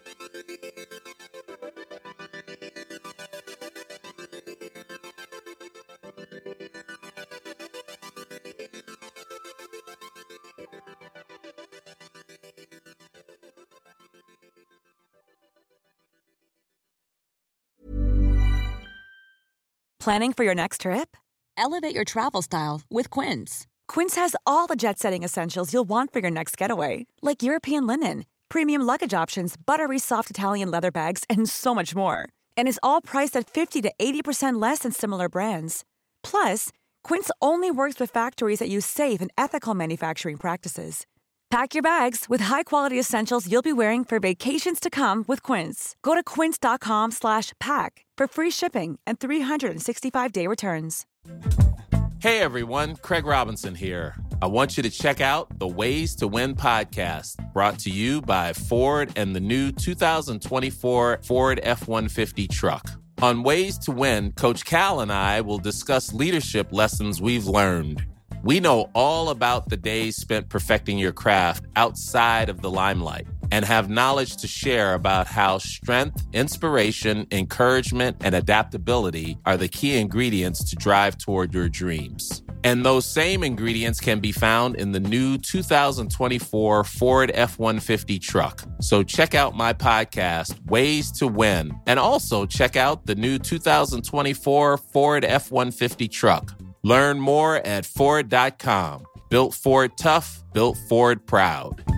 Planning for your next trip? Elevate your travel style with Quince. Quince has all the jet-setting essentials you'll want for your next getaway, like European linen, premium luggage options, buttery soft Italian leather bags, and so much more. And is all priced at fifty to eighty percent less than similar brands. Plus, Quince only works with factories that use safe and ethical manufacturing practices. Pack your bags with high-quality essentials you'll be wearing for vacations to come with Quince. Go to quince.com slash pack for free shipping and three sixty-five day returns.
Hey everyone, Craig Robinson here. I want you to check out the Ways to Win podcast, brought to you by Ford and the new two thousand twenty-four Ford F one fifty truck. On Ways to Win, Coach Cal and I will discuss leadership lessons we've learned. We know all about the days spent perfecting your craft outside of the limelight and have knowledge to share about how strength, inspiration, encouragement, and adaptability are the key ingredients to drive toward your dreams. And those same ingredients can be found in the new two thousand twenty-four Ford F one fifty truck. So check out my podcast, Ways to Win, and also check out the new two thousand twenty-four Ford F one fifty truck. Learn more at Ford dot com. Built Ford tough, built Ford proud.